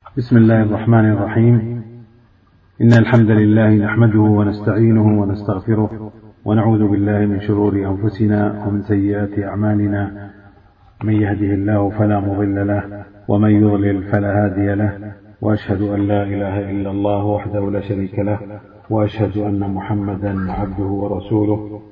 بسم الله الرحمن الرحيم. إن الحمد لله نحمده ونستعينه ونستغفره ونعوذ بالله من شرور أنفسنا ومن سيئات أعمالنا، من يهده الله فلا مضل له ومن يضلل فلا هادي له، وأشهد أن لا إله إلا الله وحده لا شريك له، وأشهد أن محمدا عبده ورسوله.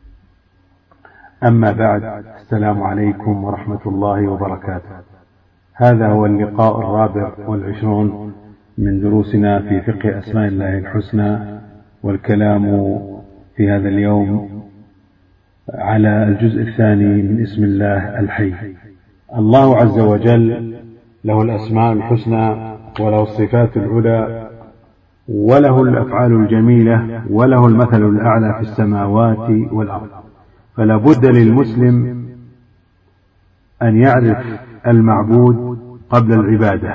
أما بعد، السلام عليكم ورحمة الله وبركاته. هذا هو اللقاء 24 من دروسنا في فقه أسماء الله الحسنى، والكلام في هذا اليوم على الجزء الثاني من اسم الله الحي. الله عز وجل له الأسماء الحسنى وله الصفات العلى وله الأفعال الجميلة وله المثل الأعلى في السماوات والأرض، فلا بد للمسلم أن يعرف المعبود قبل العبادة،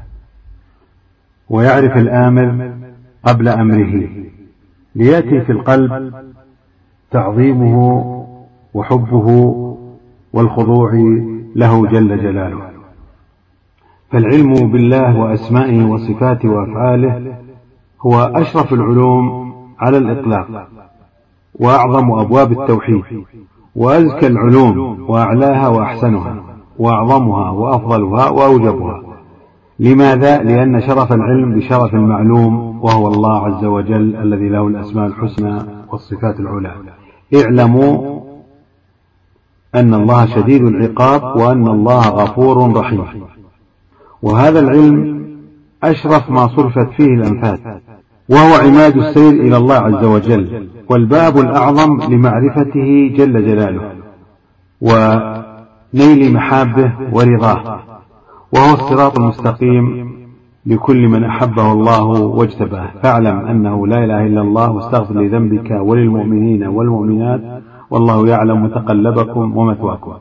ويعرف الآمر قبل أمره، ليأتي في القلب تعظيمه وحبه والخضوع له جل جلاله. فالعلم بالله وأسمائه وصفاته وأفعاله هو أشرف العلوم على الإطلاق، وأعظم أبواب التوحيد، وأزكى العلوم وأعلاها وأحسنها وأعظمها وأفضلها وأوجبها. لماذا؟ لأن شرف العلم بشرف المعلوم، وهو الله عز وجل الذي له الأسماء الحسنى والصفات العلى. اعلموا أن الله شديد العقاب وأن الله غفور رحيم، وهذا العلم أشرف ما صرفت فيه الأنفاس، وهو عماد السير إلى الله عز وجل، والباب الأعظم لمعرفته جل جلاله ونيل محابه ورضاه، وهو الصراط المستقيم لكل من أحبه الله واجتباه. فاعلم أنه لا إله إلا الله، واستغفر لذنبك وللمؤمنين والمؤمنات، والله يعلم متقلبكم ومثواكم.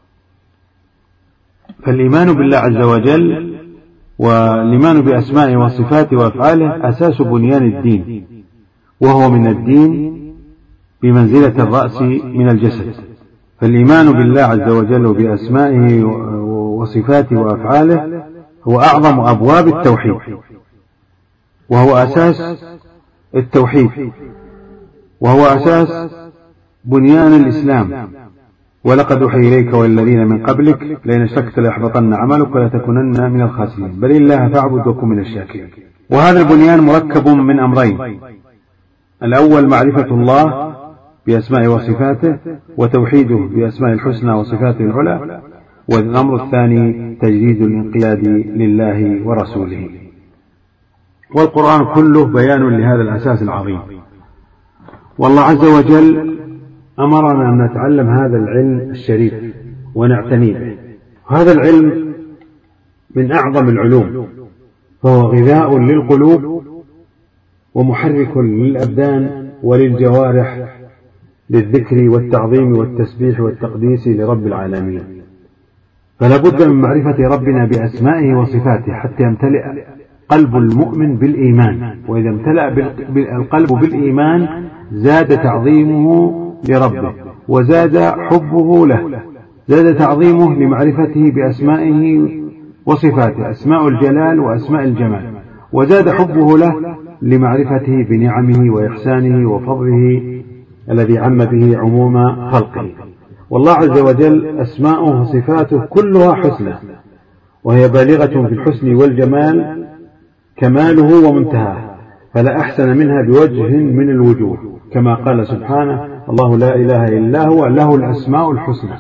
فالإيمان بالله عز وجل والإيمان بأسمائه وصفاته وأفعاله أساس بنيان الدين، وهو من الدين بمنزلة الرأس من الجسد. فالإيمان بالله عز وجل وبأسمائه وصفاته وأفعاله هو أعظم أبواب التوحيد، وهو أساس التوحيد، وهو أساس بنيان الإسلام. ولقد أوحي إليك والذين من قبلك لئن أشركت ليحبطن عملك ولتكونن من الخاسرين، بل الله فاعبد وكن من الشاكرين. وهذا البنيان مركب من أمرين: الأول معرفة الله بأسمائه وصفاته وتوحيده بأسماء الحسنى وصفاته العلى، والأمر الثاني تجديد الانقياد لله ورسوله. والقرآن كله بيان لهذا الأساس العظيم، والله عز وجل أمرنا أن نتعلم هذا العلم الشريف ونعتني به. هذا العلم من أعظم العلوم، فهو غذاء للقلوب ومحرك للأبدان وللجوارح للذكر والتعظيم والتسبيح والتقديس لرب العالمين. فلا بد من معرفة ربنا بأسمائه وصفاته حتى يمتلئ قلب المؤمن بالإيمان، وإذا امتلأ القلب بالإيمان زاد تعظيمه لربه وزاد حبه له، زاد تعظيمه لمعرفته بأسمائه وصفاته، أسماء الجلال وأسماء الجمال، وزاد حبه له لمعرفته بنعمه وإحسانه وفضله الذي عم به عموم خلقه. والله عز وجل أسماؤه وصفاته كلها حسنى، وهي بالغة في الحسن والجمال كماله ومنتهاه، فلا أحسن منها بوجه من الوجوه، كما قال سبحانه: الله لا إله إلا هو له الأسماء الحسنى.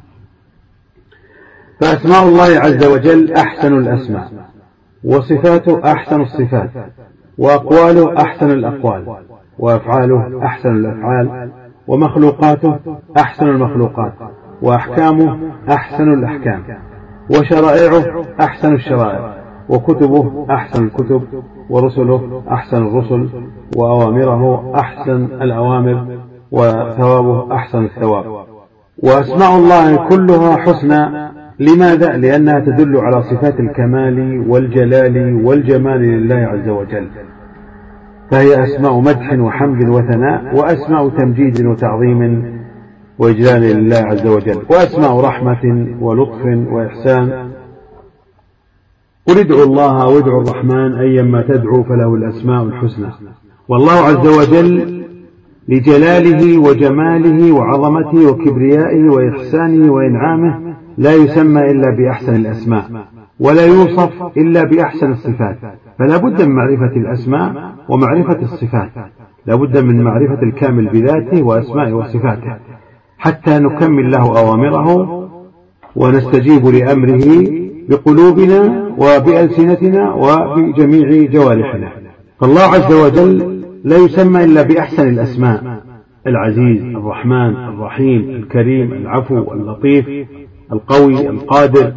فأسماء الله عز وجل أحسن الأسماء، وصفاته أحسن الصفات، وأقواله أحسن الأقوال، وأفعاله أحسن الأفعال، ومخلوقاته أحسن المخلوقات، وأحكامه أحسن الأحكام، وشرائعه أحسن الشرائع، وكتبه أحسن الكتب، ورسله أحسن الرسل، وأوامره أحسن الأوامر، وثوابه أحسن الثواب. وأسماء الله كلها حسنى. لماذا؟ لأنها تدل على صفات الكمال والجلال والجمال لله عز وجل، فهي أسماء مدح وحمد وثناء، وأسماء تمجيد وتعظيم وإجلال لله عز وجل، وأسماء رحمة ولطف وإحسان قل ادعوا الله وادعوا الرحمن أيما تدعوا فله الأسماء الحسنى. والله عز وجل لجلاله وجماله وعظمته وكبريائه وإحسانه وإنعامه لا يسمى إلا بأحسن الأسماء، ولا يوصف إلا بأحسن الصفات، فلا بد من معرفة الأسماء ومعرفة الصفات، لا بد من معرفة الكامل بذاته وأسمائه وصفاته حتى نكمل له أوامره ونستجيب لأمره بقلوبنا وبألسنتنا وبجميع جوارحنا. فالله عز وجل لا يسمى إلا بأحسن الأسماء: العزيز، الرحمن، الرحيم، الكريم، العفو، اللطيف، القوي، القادر،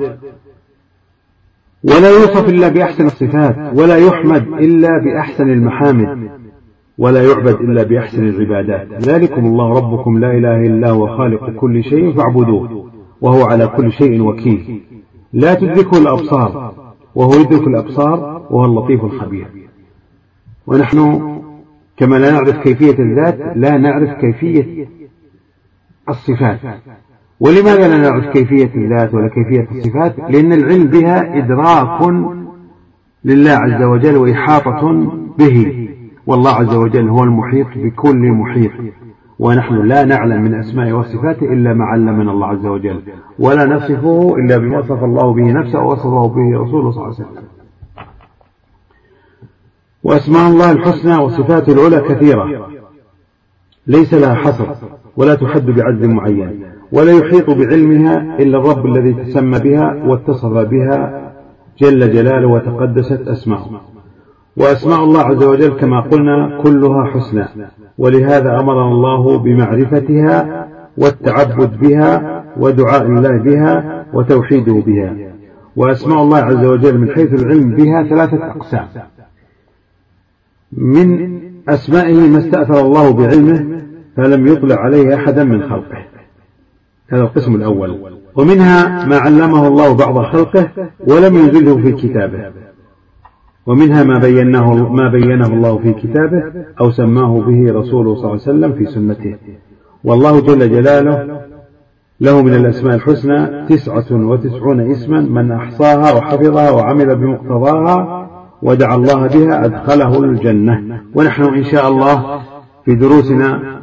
ولا يوصف إلا بأحسن الصفات، ولا يحمد إلا بأحسن المحامد، ولا يعبد إلا بأحسن العبادات. ذلكم الله ربكم لا إله إلا هو خالق كل شيء فاعبدوه وهو على كل شيء وكيل، لا تدركه الأبصار وهو يدرك الأبصار وهو اللطيف الخبير. ونحن كما لا نعرف كيفية الذات لا نعرف كيفية الصفات. ولماذا لا نعرف كيفية الذات ولا كيفية الصفات؟ لأن العلم بها إدراك لله عز وجل وإحاطة به، والله عز وجل هو المحيط بكل محيط، ونحن لا نعلم من أسماء وصفاته إلا ما علمنا الله عز وجل، ولا نصفه إلا بما وصف الله به نفسه ووصفه به رسوله صلى الله عليه وسلم. وأسماء الله الحسنى وصفاته العلى كثيرة ليس لها حصر ولا تحد بعد معين، ولا يحيط بعلمها إلا الرب الذي تسمى بها واتصف بها جل جلاله وتقدست أسماؤه. وأسماء الله عز وجل كما قلنا كلها حسنى، ولهذا أمرنا الله بمعرفتها والتعبد بها ودعاء الله بها وتوحيده بها. وأسماء الله عز وجل من حيث العلم بها 3 أقسام: من أسمائه ما استأثر الله بعلمه فلم يطلع عليه أحدا من خلقه، هذا القسم الأول. ومنها ما علمه الله بعض خلقه ولم ينزله في كتابه، ومنها ما بينه الله في كتابه أو سماه به رسوله صلى الله عليه وسلم في سنته. والله جل جلاله له من الأسماء الحسنى 99 اسما من أحصاها وحفظها وعمل بمقتضاها ودعا الله بها أدخله الجنة. ونحن إن شاء الله في دروسنا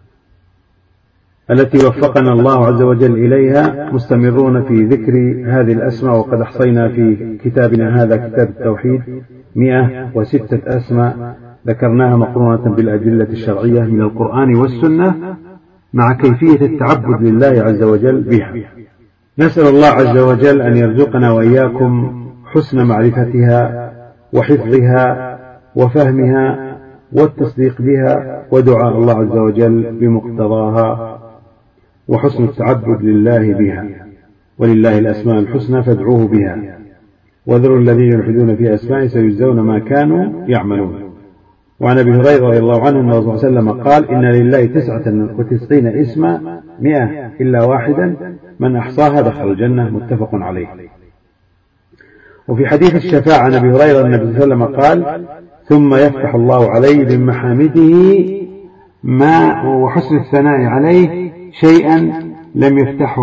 التي وفقنا الله عز وجل إليها مستمرون في ذكر هذه الأسماء، وقد أحصينا في كتابنا هذا كتاب التوحيد 106 أسماء ذكرناها مقرونة بالأدلة الشرعية من القرآن والسنة مع كيفية التعبد لله عز وجل بها. نسأل الله عز وجل أن يرزقنا وإياكم حسن معرفتها وحفظها وفهمها والتصديق بها ودعاء الله عز وجل بمقتضاها وحسن التعبد لله بها. ولله الأسماء الحسنى فادعوه بها وذروا الذين يلحدون في أسمائه سيجزون ما كانوا يعملون. وعن أبي هريرة رضي الله عنه أن الرسول صلى الله عليه وسلم قال: إن لله 99 اسما 100 إلا واحدا من أحصاها دخل الجنة. متفق عليه. وفي حديث الشفاعة عن أبي هريرة النبي صلى الله عليه وسلم قال: ثم يفتح الله عليه من محامده ما وحسن الثناء عليه شيئا لم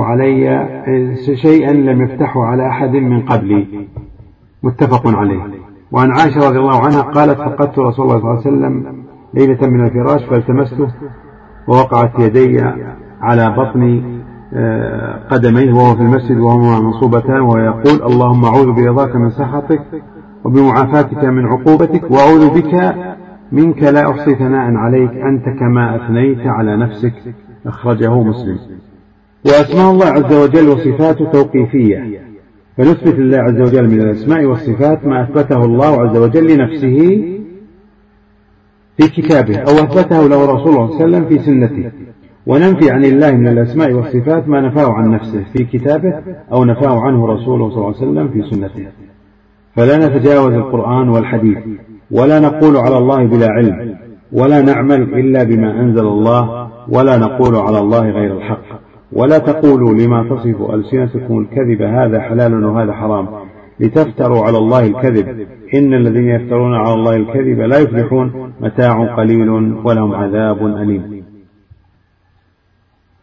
يفتحه على أحد من قبلي. متفق عليه. وعن عائشة رضي الله عنها قالت: فقدت رسول الله صلى الله عليه وسلم ليلة من الفراش فالتمسته ووقعت يدي على بطن قدميه وهو في المسجد وهما منصوبتان ويقول: اللهم أعوذ برضاك من سخطك وبمعافاتك من عقوبتك وأعوذ بك منك لا أحصي ثناء عليك أنت كما أثنيت على نفسك. أخرجه مسلم. وأسماء الله عز وجل وصفاته توقيفية، فنثبت لله عز وجل من الأسماء والصفات ما أثبته الله عز وجل لنفسه في كتابه أو أثبته له رسول الله صلى الله عليه وسلم في سنته، وننفي عن الله من الأسماء والصفات ما نفاه عن نفسه في كتابه أو نفاه عنه رسوله صلى الله عليه وسلم في سنته. فلا نتجاوز القرآن والحديث، ولا نقول على الله بلا علم، ولا نعمل إلا بما أنزل الله، ولا نقول على الله غير الحق. ولا تقولوا لما تصف ألسنتكم الكذب هذا حلال وهذا حرام لتفتروا على الله الكذب إن الذين يفترون على الله الكذب لا يفلحون متاع قليل ولهم عذاب أليم.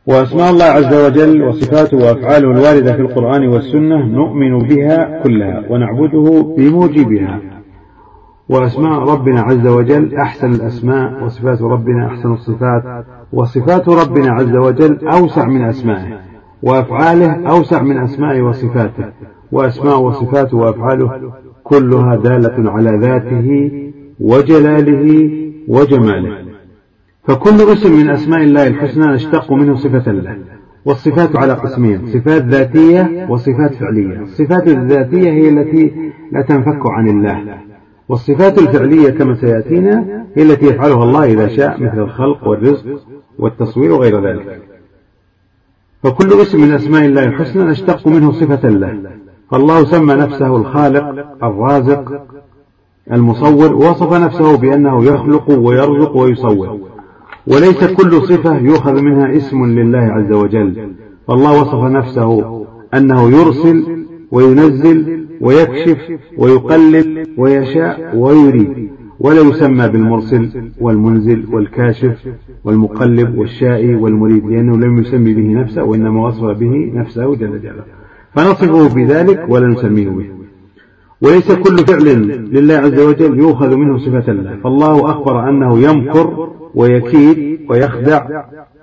وأسماء الله عز وجل وصفاته وأفعاله الواردة في القرآن والسنة نؤمن بها كلها ونعبده بموجبها. وأسماء ربنا عز وجل أحسن الأسماء، وصفات ربنا أحسن الصفات، وصفات ربنا عز وجل أوسع من أسمائه، وأفعاله أوسع من أسمائه وصفاته، وأسماء وصفاته وأفعاله كلها دالة على ذاته وجلاله وجماله. فكل اسم من أسماء الله الحسنى نشتق منه صفة له. والصفات على قسمين: صفات ذاتية وصفات فعلية. الصفات الذاتية هي التي لا تنفك عن الله، والصفات الفعلية كما سيأتينا هي التي يفعلها الله إذا شاء، مثل الخلق والرزق والتصوير وغير ذلك. فكل اسم من أسماء الله الحسنى نشتق منه صفة له. فالله سمى نفسه الخالق الرازق المصور، ووصف نفسه بأنه يخلق ويرزق ويصور، وليس كل صفة يؤخذ منها اسم لله عز وجل. فالله وصف نفسه أنه يرسل وينزل ويكشف ويقلب ويشاء ويريد، ولا يسمى بالمرسل والمنزل والكاشف والمقلب والشائي والمريد، لأنه لم يسمي به نفسه، وإنما وصف به نفسه جل جلاله، فنصفه بذلك ولا نسميه به. وليس كل فعل لله عز وجل يؤخذ منه صفة الله. فالله أخبر أنه يمكر ويكيد ويخدع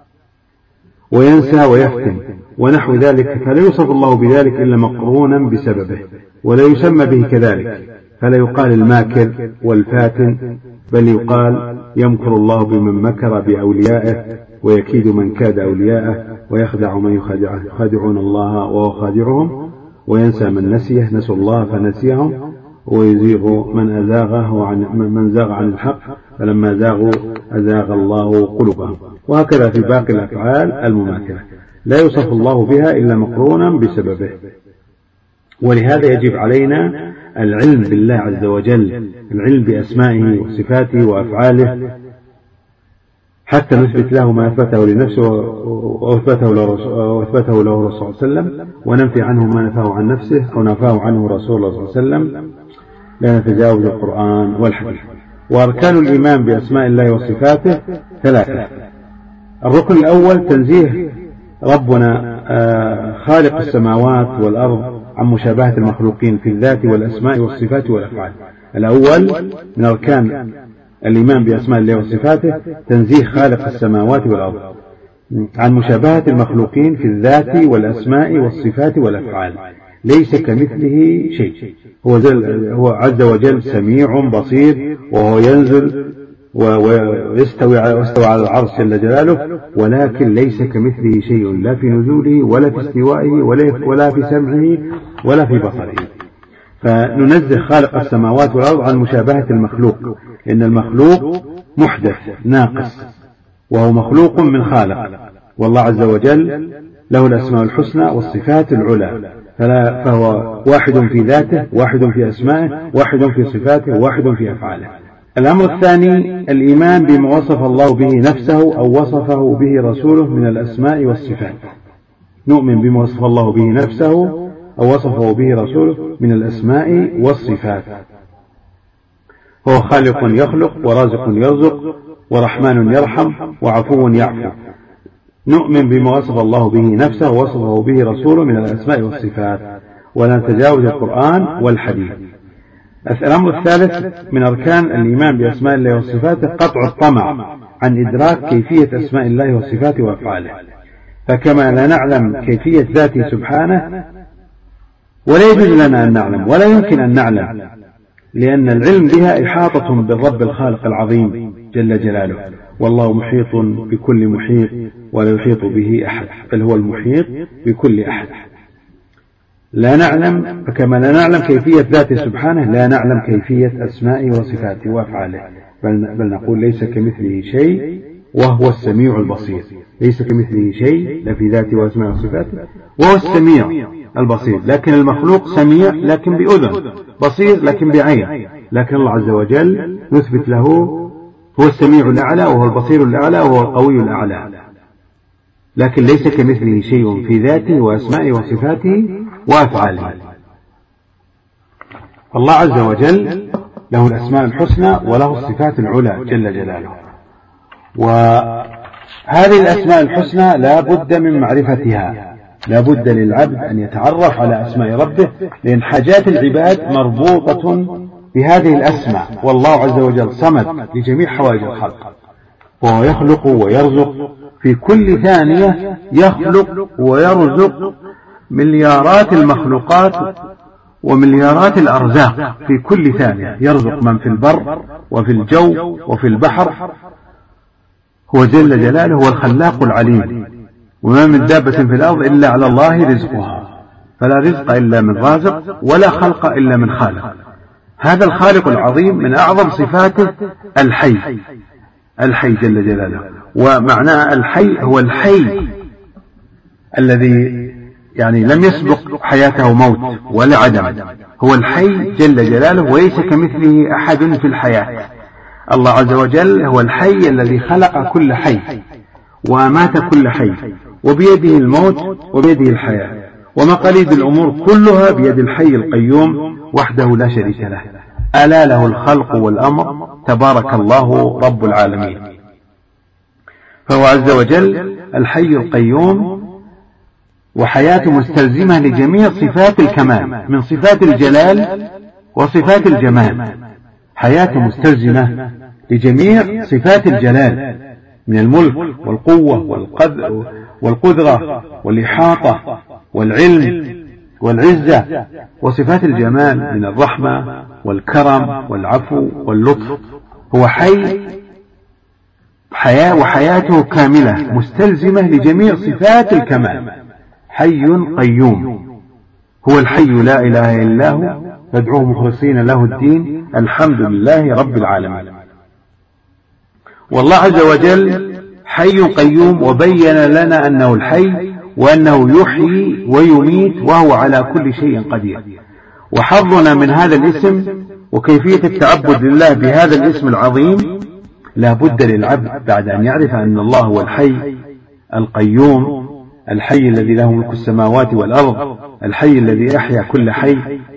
وينسى ويفتن ونحو ذلك، فلا يوصف الله بذلك إلا مقرونا بسببه، ولا يسمى به كذلك، فلا يقال الماكر والفاتن، بل يقال يمكر الله بمن مكر بأوليائه، ويكيد من كاد أوليائه، ويخدع من يخادعون الله وهو خادعهم، وينسى من نسيه نسوا الله فنسيهم، ويزيغ من زاغ عن الحق، فلما زاغوا أزاغ الله قلوبهم. وهكذا في باقي الأفعال المماثلة لا يوصف الله بها إلا مقرونا بسببه. ولهذا يجب علينا العلم بالله عز وجل، العلم بأسمائه وصفاته وأفعاله، حتى نثبت له ما أثبته لنفسه وأثبته له الرسول صلى الله عليه وسلم، وننفي عنه ما نفاه عن نفسه أو نفاه عنه رسول الله صلى الله عليه وسلم، لا نتجاوز القرآن والحديث. وأركان الإيمان بأسماء الله وصفاته ثلاثة. الركن الأول تنزيه ربنا خالق السماوات والأرض عن مشابهة المخلوقين في الذات والأسماء والصفات والأفعال. الأول من أركان الإيمان بأسماء الله وصفاته تنزيه خالق السماوات والأرض عن مشابهة المخلوقين في الذات والأسماء والصفات والأفعال، ليس كمثله شيء. هو عز وجل سميع بصير، وهو ينزل ويستوي على العرش جل جلاله، ولكن ليس كمثله شيء، لا في نزوله ولا في استوائه ولا في سمعه ولا في بصره. فننزه خالق السماوات والأرض عن مشابهة المخلوق، إن المخلوق محدث ناقص، وهو مخلوق من خالق، والله عز وجل له الأسماء الحسنى والصفات العلى، فهو واحد في ذاته، واحد في أسمائه، واحد في صفاته، واحد في أفعاله. الأمر الثاني الإيمان بما وصف الله به نفسه أو وصفه به رسوله من الأسماء والصفات. نؤمن بما وصف الله به نفسه أو وصفه به رسوله من الأسماء والصفات. هو خالق يخلق، ورازق يرزق، ورحمن يرحم، وعفو يعفو. نؤمن بما وصف الله به نفسه ووصفه به رسوله من الأسماء والصفات، ولا نتجاوز القرآن والحديث. الأمر الثالث من أركان الإيمان بأسماء الله وصفاته قطع الطمع عن إدراك كيفية أسماء الله وصفاته وأفعاله. فكما لا نعلم كيفية ذاته سبحانه، ولا يجوز لنا أن نعلم ولا يمكن أن نعلم، لأن العلم بها إحاطة بالرب الخالق العظيم جل جلاله، والله محيط بكل محيط ولا يحيط به أحد، بل هو المحيط بكل أحد. لا نعلم، فكما لا نعلم كيفية ذاته سبحانه لا نعلم كيفية أسمائه وصفاته وأفعاله، بل نقول ليس كمثله شيء وهو السميع البصير. ليس كمثله شيء لا في ذاته وأسمائه وصفاته، وهو السميع البصير. لكن المخلوق سميع لكن بأذن، بصير لكن بعين، لكن الله عز وجل نثبت له هو السميع الأعلى وهو البصير الأعلى وهو القوي الأعلى، لكن ليس كمثله شيء في ذاته وأسمائه وصفاته وأفعاله. الله عز وجل له الأسماء الحسنى وله الصفات العلى جل جلاله. وهذه هذه الأسماء الحسنى لا بد من معرفتها، لا بد للعبد أن يتعرف على أسماء ربه، لأن حاجات العباد مربوطة بهذه الأسماء، والله عز وجل صمد لجميع حوائج الخلق، وهو يخلق ويرزق في كل ثانية، يخلق ويرزق مليارات المخلوقات ومليارات الأرزاق في كل ثانية، يرزق من في البر وفي الجو وفي البحر، هو جل جلاله هو الخلاق العليم. وما من دابة في الأرض إلا على الله رزقها، فلا رزق إلا من رازق ولا خلق إلا من خالق. هذا الخالق العظيم من أعظم صفاته الحي، الحي جل جلاله، ومعنى الحي هو الحي الذي يعني لم يسبق حياته موت ولا عدم، هو الحي جل جلاله وليس كمثله أحد في الحياة. الله عز وجل هو الحي الذي خلق كل حي وأمات كل حي، وبيده الموت وبيده الحياة، ومقاليد الأمور كلها بيد الحي القيوم وحده لا شريك له، ألا له الخلق والأمر، تبارك الله رب العالمين. فهو عز وجل الحي القيوم، وحياته مستلزمة لجميع صفات الكمال من صفات الجلال وصفات الجمال، حياته مستلزمة لجميع صفات الجلال من الملك والقوة والقدرة والإحاطة والعلم والعزة، وصفات الجمال من الرحمة والكرم والعفو واللطف. هو حياة وحياته كاملة مستلزمة لجميع صفات الكمال، حي قيوم، هو الحي لا إله إلا هو فادعوه مخلصين له الدين، الحمد لله رب العالمين. والله عز وجل حي قيوم، وبين لنا أنه الحي وأنه يحيي ويميت وهو على كل شيء قدير. وحظنا من هذا الاسم وكيفية التعبد لله بهذا الاسم العظيم، لا بد للعبد بعد أن يعرف أن الله هو الحي القيوم، الحي الذي له ملك السماوات والأرض، الحي الذي أحيا كل حي،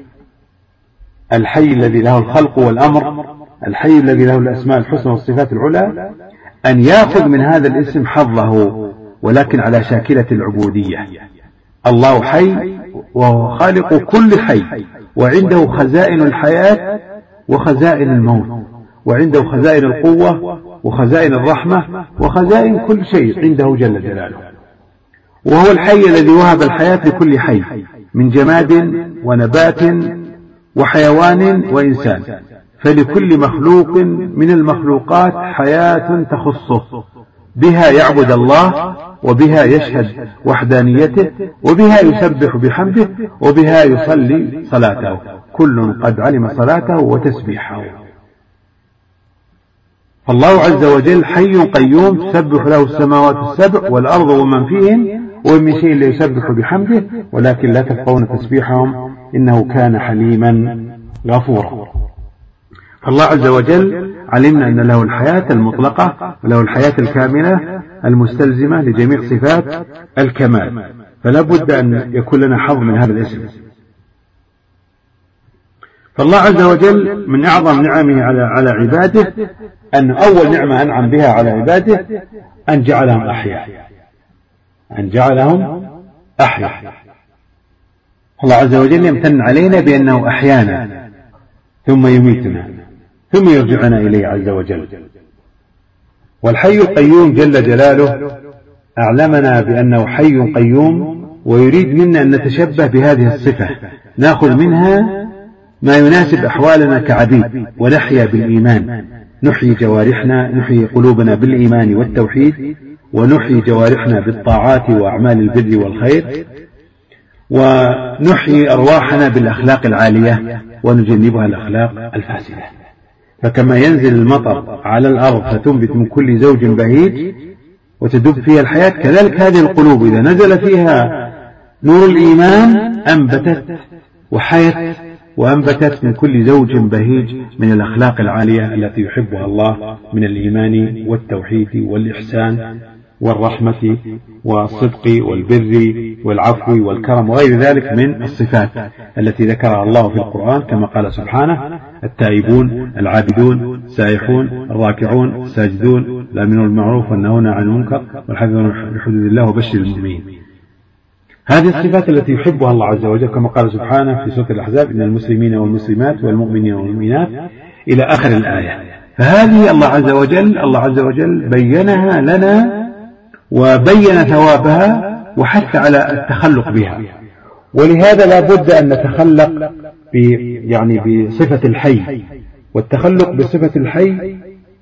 الحي الذي له الخلق والأمر، الحي الذي له الأسماء الحسنى والصفات العلى، أن يأخذ من هذا الاسم حظه، ولكن على شاكلة العبودية. الله حي وهو خالق كل حي، وعنده خزائن الحياة وخزائن الموت، وعنده خزائن القوة وخزائن الرحمة وخزائن كل شيء عنده جل جلاله. وهو الحي الذي وهب الحياة لكل حي من جماد ونبات وحيوان وإنسان، فلكل مخلوق من المخلوقات حياة تخصه، بها يعبد الله، وبها يشهد وحدانيته، وبها يسبح بحمده، وبها يصلي صلاته، كل قد علم صلاته وتسبيحه. فالله عز وجل حي قيوم تسبح له السماوات السبع والأرض ومن فيهن، ومن شيء لا يسبح بحمده ولكن لا تفقهون تسبيحهم إنه كان حليما غفورا. فالله عز وجل علمنا أن له الحياة المطلقة وله الحياة الكاملة المستلزمة لجميع صفات الكمال، فلا بد أن يكون لنا حظ من هذا الاسم. فالله عز وجل من أعظم نعمه على عباده أن أول نعمة أنعم بها على عباده أن جعلهم أحياء، أن جعلهم أحياء. الله عز وجل يمتن علينا بأنه أحيانا ثم يميتنا ثم يرجعنا إليه عز وجل. والحي القيوم جل جلاله أعلمنا بأنه حي قيوم، ويريد منا أن نتشبه بهذه الصفة، نأخذ منها ما يناسب أحوالنا كعبيد، ونحيا بالإيمان، نحيي جوارحنا، نحيي قلوبنا بالإيمان والتوحيد، ونحيي جوارحنا بالطاعات وأعمال البر والخير، ونحيي أرواحنا بالأخلاق العالية ونجنبها الأخلاق الفاسدة. فكما ينزل المطر على الأرض فتنبت من كل زوج بهيج وتدب فيها الحياة، كذلك هذه القلوب إذا نزل فيها نور الإيمان أنبتت وحيت وأنبتت من كل زوج بهيج من الأخلاق العالية التي يحبها الله من الإيمان والتوحيد والإحسان والرحمة والصدق والبر والعفو والكرم وغير ذلك من الصفات التي ذكرها الله في القرآن، كما قال سبحانه: التائبون العابدون السائحون الراكعون الساجدون الآمرون بالمعروف والناهون عن المنكر والحافظون لحدود الله وبشر المؤمنين. هذه الصفات التي يحبها الله عز وجل كما قال سبحانه في سورة الأحزاب إن المسلمين والمسلمات والمؤمنين والمؤمنات إلى آخر الآية. فهذه الله عز وجل بينها لنا وبين ثوابها وحث على التخلق بها. ولهذا لا بد أن نتخلق بصفة الحي. والتخلق بصفة الحي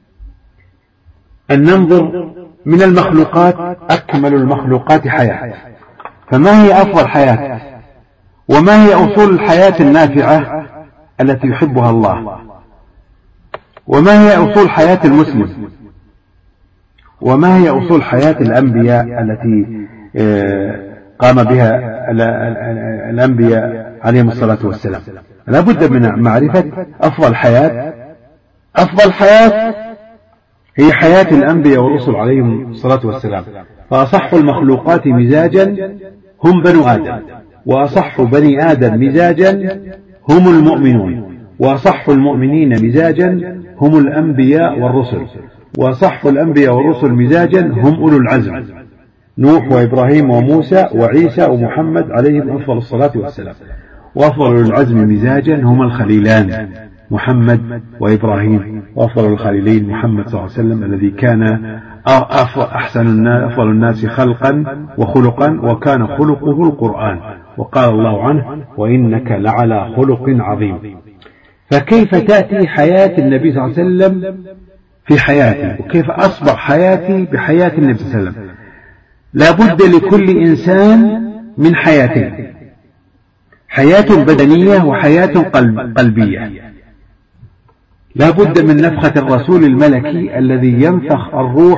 أن ننظر من المخلوقات أكمل المخلوقات حياة، فما هي أفضل حياة وما هي أصول الحياة النافعة التي يحبها الله، وما هي أصول حياة المسلم، وما هي أصول حياة الأنبياء التي قام بها الأنبياء عليهم الصلاة والسلام. لا بد من معرفة أفضل حياة. أفضل حياة هي حياة الأنبياء والرسل عليهم الصلاة والسلام. فأصح المخلوقات مزاجا هم بنو آدم، وأصح بني آدم مزاجا هم المؤمنون، وأصح المؤمنين مزاجا هم الأنبياء والرسل، وأصح الأنبياء والرسل مزاجا هم أولو العزم نوح وإبراهيم وموسى وعيسى ومحمد عليهم أفضل الصلاة والسلام. وأفضل العزم مزاجا هم الخليلان محمد وإبراهيم، وأفضل الخليلين محمد صلى الله عليه وسلم الذي كان أفضل الناس خلقا وخلقا وكان خلقه القرآن، وقال الله عنه وإنك لعلى خلق عظيم. فكيف تأتي حياة النبي صلى الله عليه وسلم في حياتي، وكيف أصبح حياتي بحياة النبي صلى الله عليه وسلم؟ لا بد لكل إنسان من حياتين، حياة بدنية وحياة قلبية. لا بد من نفخة الرسول الملكي الذي ينفخ الروح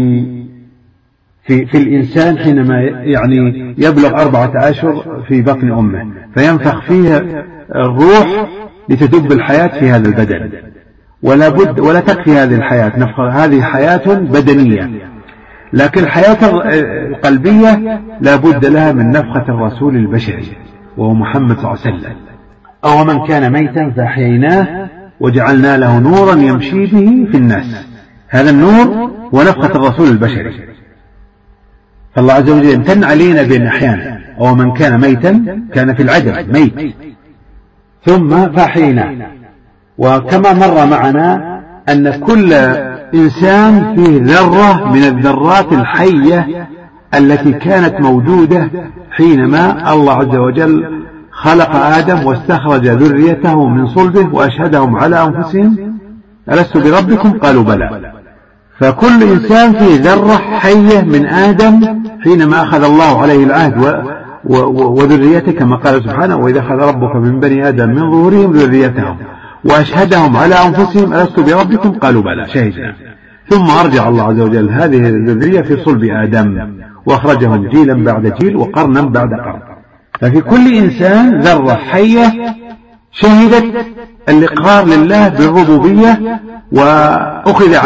في الإنسان حينما يبلغ 4 أشهر في بطن أمه، فينفخ فيها الروح لتدب الحياة في هذا البدن. ولا تكفي هذه الحياة، هذه حياة بدنية، لكن الحياة القلبية لا بد لها من نفخة الرسول البشري وهو محمد صلى الله عليه وسلم. أو من كان ميتا فأحييناه وجعلنا له نورا يمشي به في الناس. هذا النور ونفخة الرسول البشري. فالله عز وجل امتن علينا بأن أحيانا. أو من كان ميتا كان في العدم ميت ثم فأحييناه. وكما مر معنا أن كل إنسان فيه ذرة من الذرات الحية التي كانت موجودة حينما الله عز وجل خلق آدم واستخرج ذريته من صلبه وأشهدهم على أنفسهم ألست بربكم قالوا بلى. فكل إنسان فيه ذرة حية من آدم حينما أخذ الله عليه العهد وذريته كما قال سبحانه وإذا أخذ ربك من بني آدم من ظهورهم ذريتهم وأشهدهم على أنفسهم ألست بربكم قالوا بلى شهدنا. ثم أرجع الله عز وجل هذه الذرية في صلب آدم وأخرجهم جيلا بعد جيل وقرنا بعد قرن. ففي كل إنسان ذرة حية شهدت الإقرار لله بالربوبية وأخذ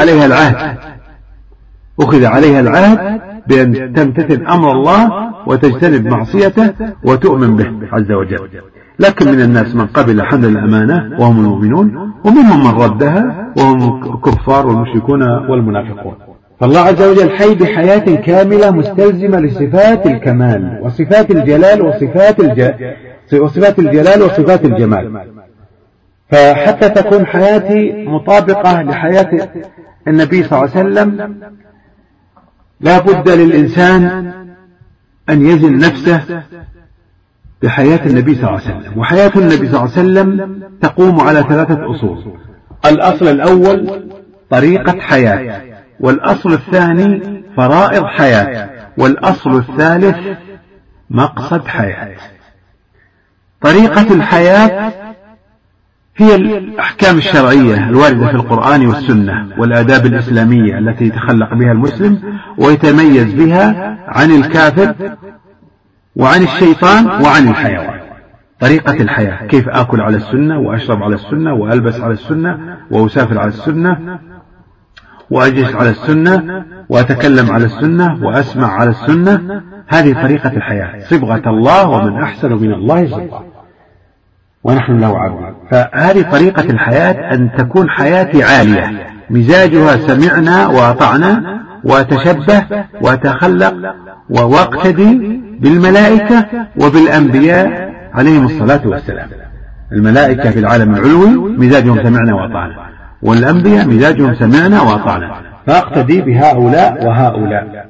عليها العهد بأن تمتثل أمر الله وتجتنب معصيته وتؤمن به عز وجل. لكن من الناس من قبل حمل الأمانة وهم المؤمنون، ومنهم من ردها وهم الكفار والمشركون والمنافقون. فالله عز وجل حي بحياة كاملة مستلزمة لصفات الكمال وصفات الجلال وصفات الجلال وصفات الجمال. فحتى تكون حياتي مطابقة لحياة النبي صلى الله عليه وسلم لا بد للإنسان أن يزن نفسه بحياة النبي صلى الله عليه وسلم. وحياة النبي صلى الله عليه وسلم تقوم على 3 أصول. الأصل الأول طريقة حياة، والأصل الثاني فرائض حياة، والأصل الثالث مقصد حياة. طريقة الحياة هي الأحكام الشرعية الواردة في القرآن والسنة والآداب الإسلامية التي يتخلق بها المسلم ويتميز بها عن الكافر وعن الشيطان وعن الحيوان. طريقة الحياة كيف آكل على السنة وأشرب على السنة وألبس على السنة وأسافر على السنة وأجلس على السنة وأتكلم على السنة وأسمع على السنة. هذه طريقة الحياة، صبغة الله ومن أحسن من الله صبغة ونحن له عبد. فهذه طريقة الحياة، أن تكون حياتي عالية مزاجها سمعنا وأطعنا وأتشبه وأتخلق وأقتدي بالملائكة وبالأنبياء عليهم الصلاة والسلام. الملائكة في العالم العلوي مزاجهم سمعنا وأطعنا، والأنبياء مزاجهم سمعنا وأطعنا، فأقتدي بهؤلاء وهؤلاء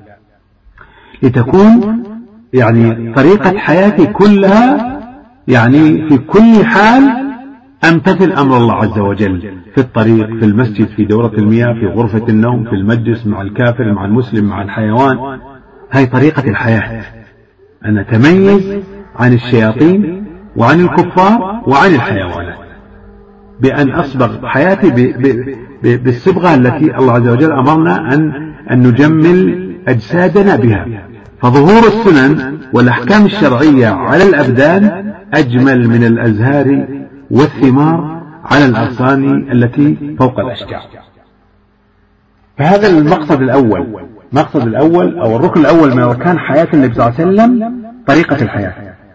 لتكون يعني طريقة حياتي كلها يعني في كل حال أمتثل أمر الله عز وجل، في الطريق، في المسجد، في دورة المياه، في غرفة النوم، في المجلس، مع الكافر، مع المسلم، مع الحيوان. هاي طريقة الحياة، أن أتميز عن الشياطين وعن الكفار وعن الحيوانات بأن أصبغ حياتي بالصبغة التي الله عز وجل أمرنا أن نجمل أجسادنا بها. فظهور السنن والأحكام الشرعية على الأبدان أجمل من الأزهار والثمار على الأغصان التي فوق الأشجار. فهذا المقصد الأول أو الركن الأول من أركان حياة النبي صلى الله عليه وسلم، طريقة الحياة.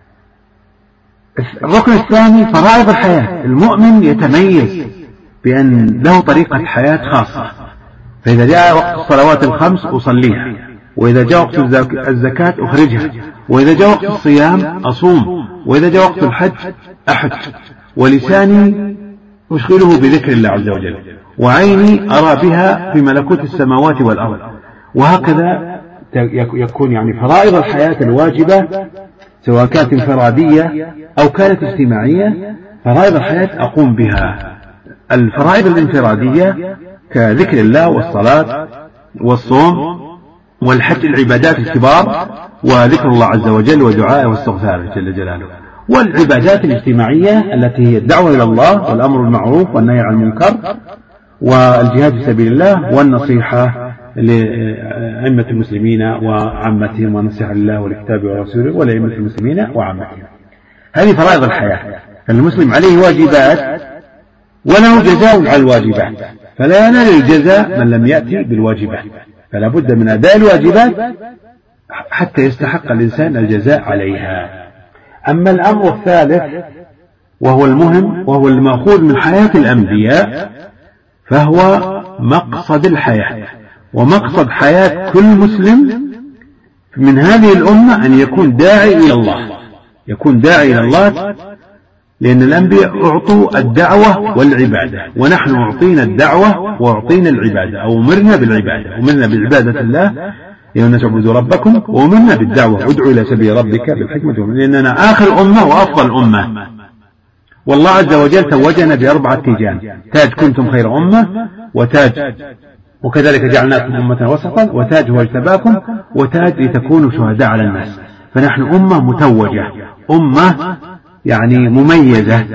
الركن الثاني فرائض الحياة. المؤمن يتميز بأن له طريقة حياة خاصة، فإذا جاء وقت الصلوات الخمس أصليها، وإذا جاء وقت الزكاة أخرجها، وإذا جاء وقت الصيام أصوم، وإذا جاء وقت الحج أحج، ولساني أشغله بذكر الله عز وجل، وعيني أرى بها في ملكوت السماوات والأرض. وهكذا يكون يعني فرائض الحياة الواجبة سواء كانت انفرادية أو كانت اجتماعية، فرائض الحياة أقوم بها. الفرائض الانفرادية كذكر الله والصلاة والصوم والحج، العبادات الكبار، وذكر الله عز وجل ودعاءه واستغفاره جل جلاله. والعبادات الاجتماعية التي هي الدعوة إلى الله والأمر بالمعروف والنهي عن المنكر والجهاد في سبيل الله والنصيحة لأئمة المسلمين وعامتهم، ونصيحة لله ولكتابه ورسوله ولأئمة المسلمين وعامتهم. هذه فرائض الحياة. فالمسلم عليه واجبات وله جزاء على الواجبات، فلا ينال الجزاء من لم يأتي بالواجبات، فلا بد من أداء الواجبات حتى يستحق الإنسان الجزاء عليها. أما الأمر الثالث وهو المهم وهو المأخوذ من حياة الأنبياء، فهو مقصد الحياة. ومقصد حياة كل مسلم من هذه الأمة أن يكون داعي إلى الله، يكون داعي إلى الله، لأن الأنبياء أعطوا الدعوة والعبادة، ونحن أعطينا الدعوة وأعطينا العبادة، أو أمرنا بالعبادة، أمرنا بعبادة الله يا الناس اعبدوا ربكم، وأمرنا بالدعوة ادعوا إلى سبيل ربك بالحكمة، لأننا آخر أمة وأفضل أمة. والله عز وجل توجنا بأربعة تيجان: تاج كنتم خير أمة، وتاج وكذلك جعلناكم أمة وسطا، وتاج هو اجتباكم، وتاج لتكونوا شهداء على الناس. فنحن أمة متوجة، أمة يعني مميزة،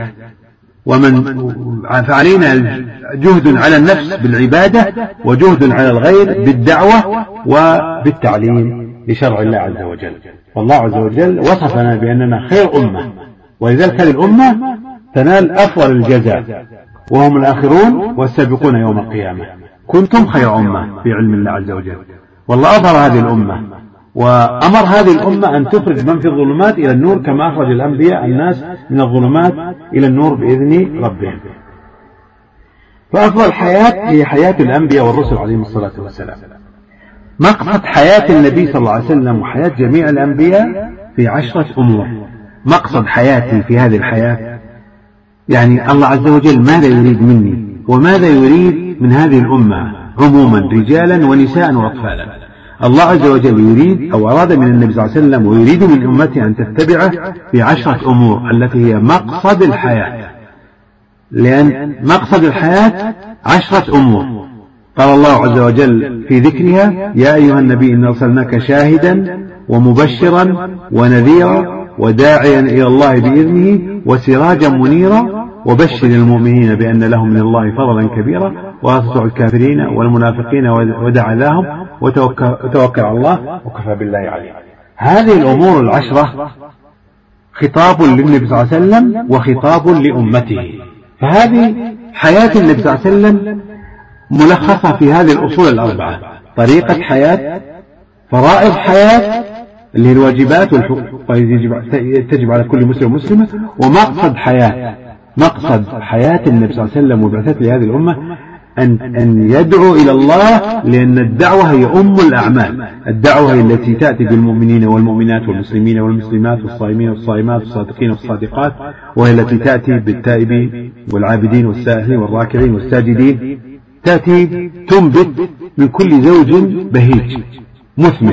فعلينا جهد على النفس بالعبادة، وجهد على الغير بالدعوة وبالتعليم لشرع الله عز وجل. والله عز وجل وصفنا بأننا خير أمة، ولذلك هذه الأمة تنال أفضل الجزاء، وهم الآخرون والسابقون يوم القيامة. كنتم خير أمة في علم الله عز وجل. والله أظهر هذه الأمة وأمر هذه الأمة أن تخرج من في الظلمات إلى النور، كما أخرج الأنبياء الناس من الظلمات إلى النور بإذن ربهم. فأفضل الحياة هي حياة الأنبياء والرسل عليهم الصلاة والسلام. مقصد حياة النبي صلى الله عليه وسلم وحياة جميع الأنبياء في 10 أمور. مقصد حياتي في هذه الحياة يعني الله عز وجل ماذا يريد مني، وماذا يريد من هذه الأمة عموما، رجالا ونساء وأطفالا. الله عز وجل يريد أو أراد من النبي صلى الله عليه وسلم ويريد من أمته أن تتبعه في 10 أمور التي هي مقصد الحياة، لأن مقصد الحياة 10 أمور. قال الله عز وجل في ذكرها: يا أيها النبي إنا أرسلناك شاهدا ومبشرا ونذيرا وداعيا إلى الله بإذنه وسراجا منيرا وبشر المؤمنين بأن لهم من الله فضلا كبيرا ولا تطع الكافرين والمنافقين ودع ذاهم وتوكل على الله وكفى بالله عليم. هذه الأمور 10 خطاب للنبي صلى الله عليه وسلم وخطاب لأمته. فهذه حياة النبي صلى الله عليه وسلم ملخصة في هذه الأصول 4: طريقة حياة، فرائض حياة اللي هي الواجبات والحقوق تجب على كل مسلم ومسلمة، ومقصد حياة. مقصد حياة النبي صلى الله عليه وسلم وبعثته لهذه الأمة أن يدعو إلى الله، لأن الدعوة هي أم الأعمال. الدعوة هي التي تأتي بالمؤمنين والمؤمنات والمسلمين والمسلمات والصائمين والصائمات والصادقين والصادقات، وهي التي تأتي بالتائبين والعابدين والسائحين والراكعين والساجدين، تأتي تنبت من كل زوج بهيج مثمر.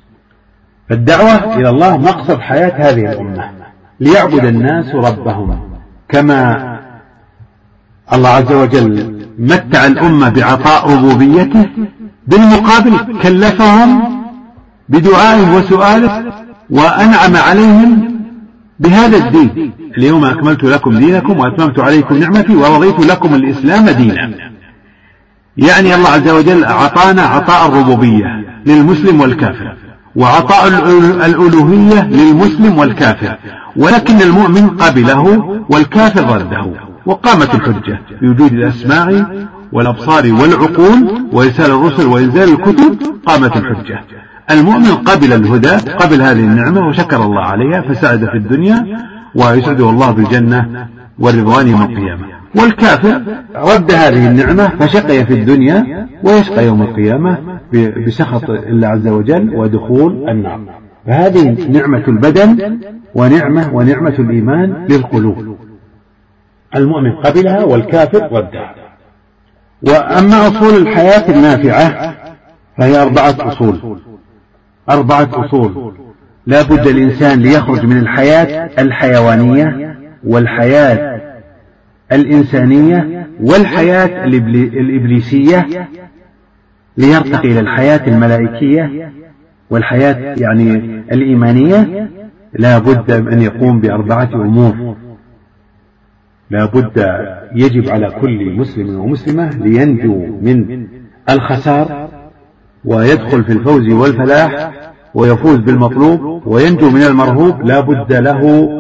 الدعوة إلى الله مقصد حياة هذه الأمة، ليعبد الناس ربهم، كما الله عز وجل متع الأمة بعطاء ربوبيته، بالمقابل كلفهم بدعائه وسؤاله وأنعم عليهم بهذا الدين. اليوم أكملت لكم دينكم وأتممت عليكم نعمتي ورضيت لكم الإسلام دينا. يعني الله عز وجل أعطانا عطاء الربوبية للمسلم والكافر، وعطاء الألوهية للمسلم والكافر، ولكن المؤمن قبله والكافر رده، وقامت الحجة بوجود الأسماع والأبصار والعقول وإرسال الرسل وإنزال الكتب. قامت الحجة. المؤمن قبل الهدى، قبل هذه النعمة وشكر الله عليها فسعد في الدنيا، ويسعده الله بالجنة والرضوان يوم القيامة. والكافر رد هذه النعمة فشقي في الدنيا ويشقى يوم القيامة بسخط الله عز وجل ودخول النار. فهذه نعمة البدن ونعمة الإيمان للقلوب. المؤمن قبلها والكافر ردها. وأما أصول الحياة النافعة فهي 4 أصول. 4 أصول لا بد الإنسان ليخرج من الحياة الحيوانية والحياة الإنسانية والحياة الإبليسية ليرتقي إلى الحياة الملائكية والحياة يعني الإيمانية. لا بد أن يقوم ب4 أمور. لا بد، يجب على كل مسلم ومسلمة لينجو من الخسار ويدخل في الفوز والفلاح ويفوز بالمطلوب وينجو من المرهوب، لا بد له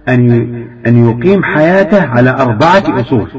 أن يقيم حياته على 4 أصول.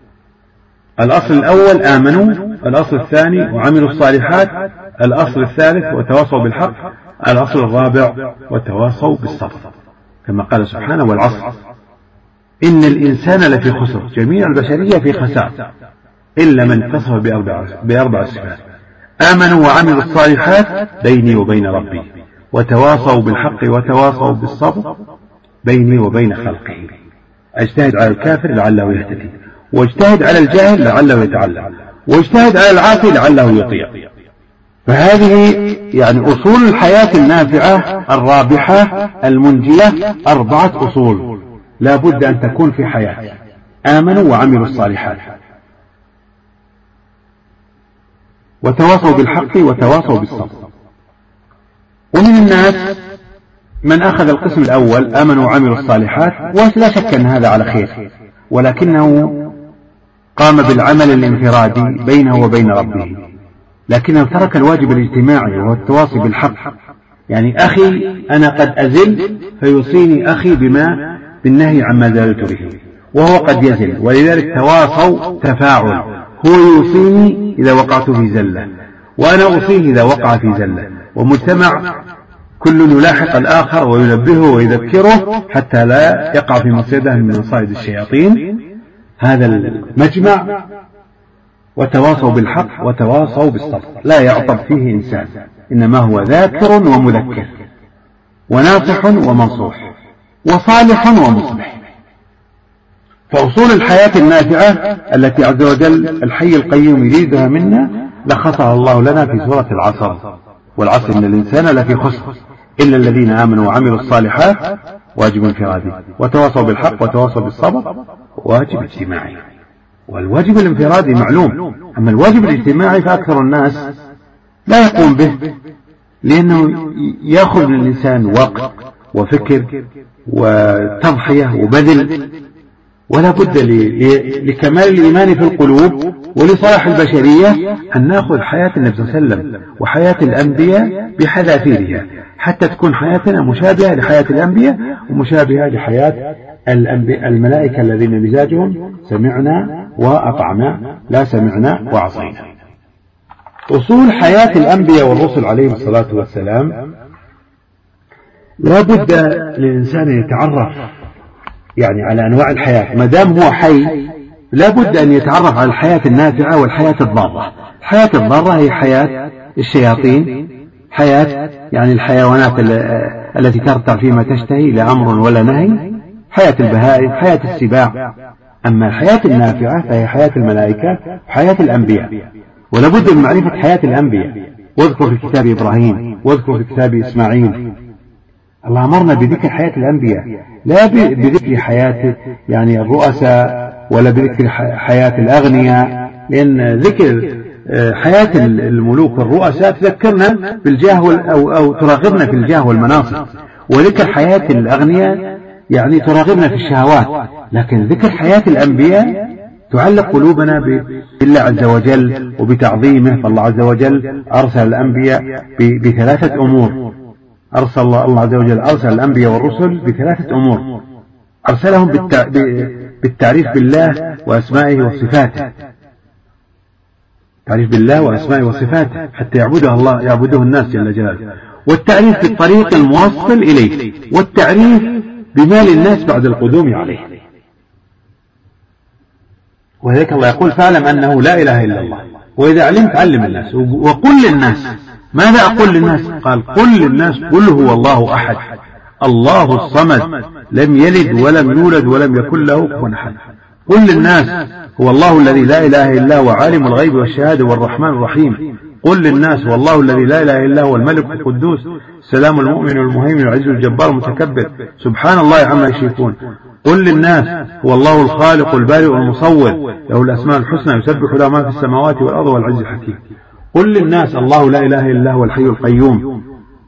الأصل الأول آمنوا، الأصل الثاني وعملوا الصالحات، الأصل الثالث وتواصوا بالحق، الأصل الرابع وتواصوا بالصبر، كما قال سبحانه والعصر إن الإنسان لفي خسر، جميع البشرية في خسار إلا من اتصف ب4 صفات: آمنوا وعملوا الصالحات بيني وبين ربي، وتواصوا بالحق وتواصوا بالصبر بيني وبين خلقه. اجتهد على الكافر لعله يهتدي، واجتهد على الجاهل لعله يتعلم، واجتهد على العاصي لعله يطيع. فهذه يعني أصول الحياة النافعة الرابحة المنجية، 4 أصول لا بد أن تكون في حياة: آمنوا وعملوا الصالحات، وتواصوا بالحق وتواصوا بالصبر. ومن الناس من أخذ القسم الأول آمنوا وعملوا الصالحات، ولا شك أن هذا على خير، ولكنه قام بالعمل الانفرادي بينه وبين ربه، لكنه ترك الواجب الاجتماعي وهو التواصي بالحق. يعني أخي أنا قد أزل فيوصيني أخي بالنهي عما زالت به، وهو قد يزل، ولذلك تواصوا تفاعل، هو يوصيني إذا وقعت في زلة وأنا أوصيه إذا وقع في زلة، ومجتمع كل يلاحق الآخر وينبهه ويذكره حتى لا يقع في مصيدة من مصائد الشياطين. هذا المجمع وتواصوا بالحق وتواصوا بالصبر لا يعطب فيه إنسان، إنما هو ذاكر ومذكر وناصح ومنصوح وصالح ومصلح. فأصول الحياة النافعة التي عز وجل الحي القيوم يريدها منا لخصها الله لنا في سورة العصر: والعصر إن الإنسان لفي خسر إلا الذين آمنوا وعملوا الصالحات، واجب انفرادي، وتواصوا بالحق وتواصوا بالصبر، واجب اجتماعي. والواجب الانفرادي معلوم، أما الواجب الاجتماعي فأكثر الناس لا يقوم به، لأنه يأخذ من الإنسان وقت وفكر وتضحية وبذل. ولا بد لكمال الإيمان في القلوب ولصلاح البشرية أن نأخذ حياة النبي صلى الله عليه وسلم وحياة الأنبياء بحذافيرها، حتى تكون حياتنا مشابهة لحياة الأنبياء ومشابهة لحياة الملائكة الذين مزاجهم سمعنا وأطعنا لا سمعنا وعصينا. أصول حياة الأنبياء والرسل عليهم الصلاة والسلام: لا بد للإنسان يتعرف يعني على أنواع الحياة. ما دام هو حي لا بد أن يتعرف على الحياة النافعة والحياة الضارة. الحياة الضارة هي حياة الشياطين، حياة يعني الحيوانات التي ترتع فيما تشتهي لا أمر ولا نهي، حياة البهائم، حياة السباع. أما الحياة النافعة فهي حياة الملائكة وحياة الأنبياء، ولا بد من معرفة حياة الأنبياء. واذكر في كتاب إبراهيم، واذكر في كتاب إسماعيل. الله أمرنا بذكر حياة الأنبياء، لا بذكر حياة يعني الرؤساء ولا بذكر حياة الأغنياء، لأن ذكر حياة الملوك والرؤساء تذكرنا بالجاه أو تراغبنا في الجاه والمناصب، وذكر حياة الأغنياء يعني تراغبنا في الشهوات. لكن ذكر حياة الأنبياء تعلق قلوبنا بالله عز وجل وبتعظيمه. فالله عز وجل أرسل الأنبياء بثلاثة أمور. أرسل الله عز وجل أرسل الأنبياء والرسل بثلاثة أمور. أرسلهم بالتعريف بالله وأسمائه وصفاته، تعريف بالله وأسمائه وصفاته حتى يعبده الناس جل جلاله، والتعريف بالطريق الموصل إليه، والتعريف بما للناس بعد القدوم عليه. وذلك الله يقول فاعلم أنه لا إله إلا الله، وإذا علمت علم الناس وقل للناس. ماذا أقول للناس؟ قال قل للناس قل هو الله أحد الله الصمد لم يلد ولم يولد ولم يكن له كفوا أحد. قل للناس هو الله الذي لا إله إلا هو عالم الغيب والشهادة والرحمن الرحيم. قل للناس هو الله الذي لا إله إلا هو الملك القدوس السلام المؤمن المهيمن العزيز الجبار المتكبر سبحان الله عما يشركون. قل للناس هو الله الخالق البارئ المصور له الأسماء الحسنى يسبح له ما في السماوات والأرض والعزيز الحكيم. قل للناس الله لا إله إلا هو الحي القيوم.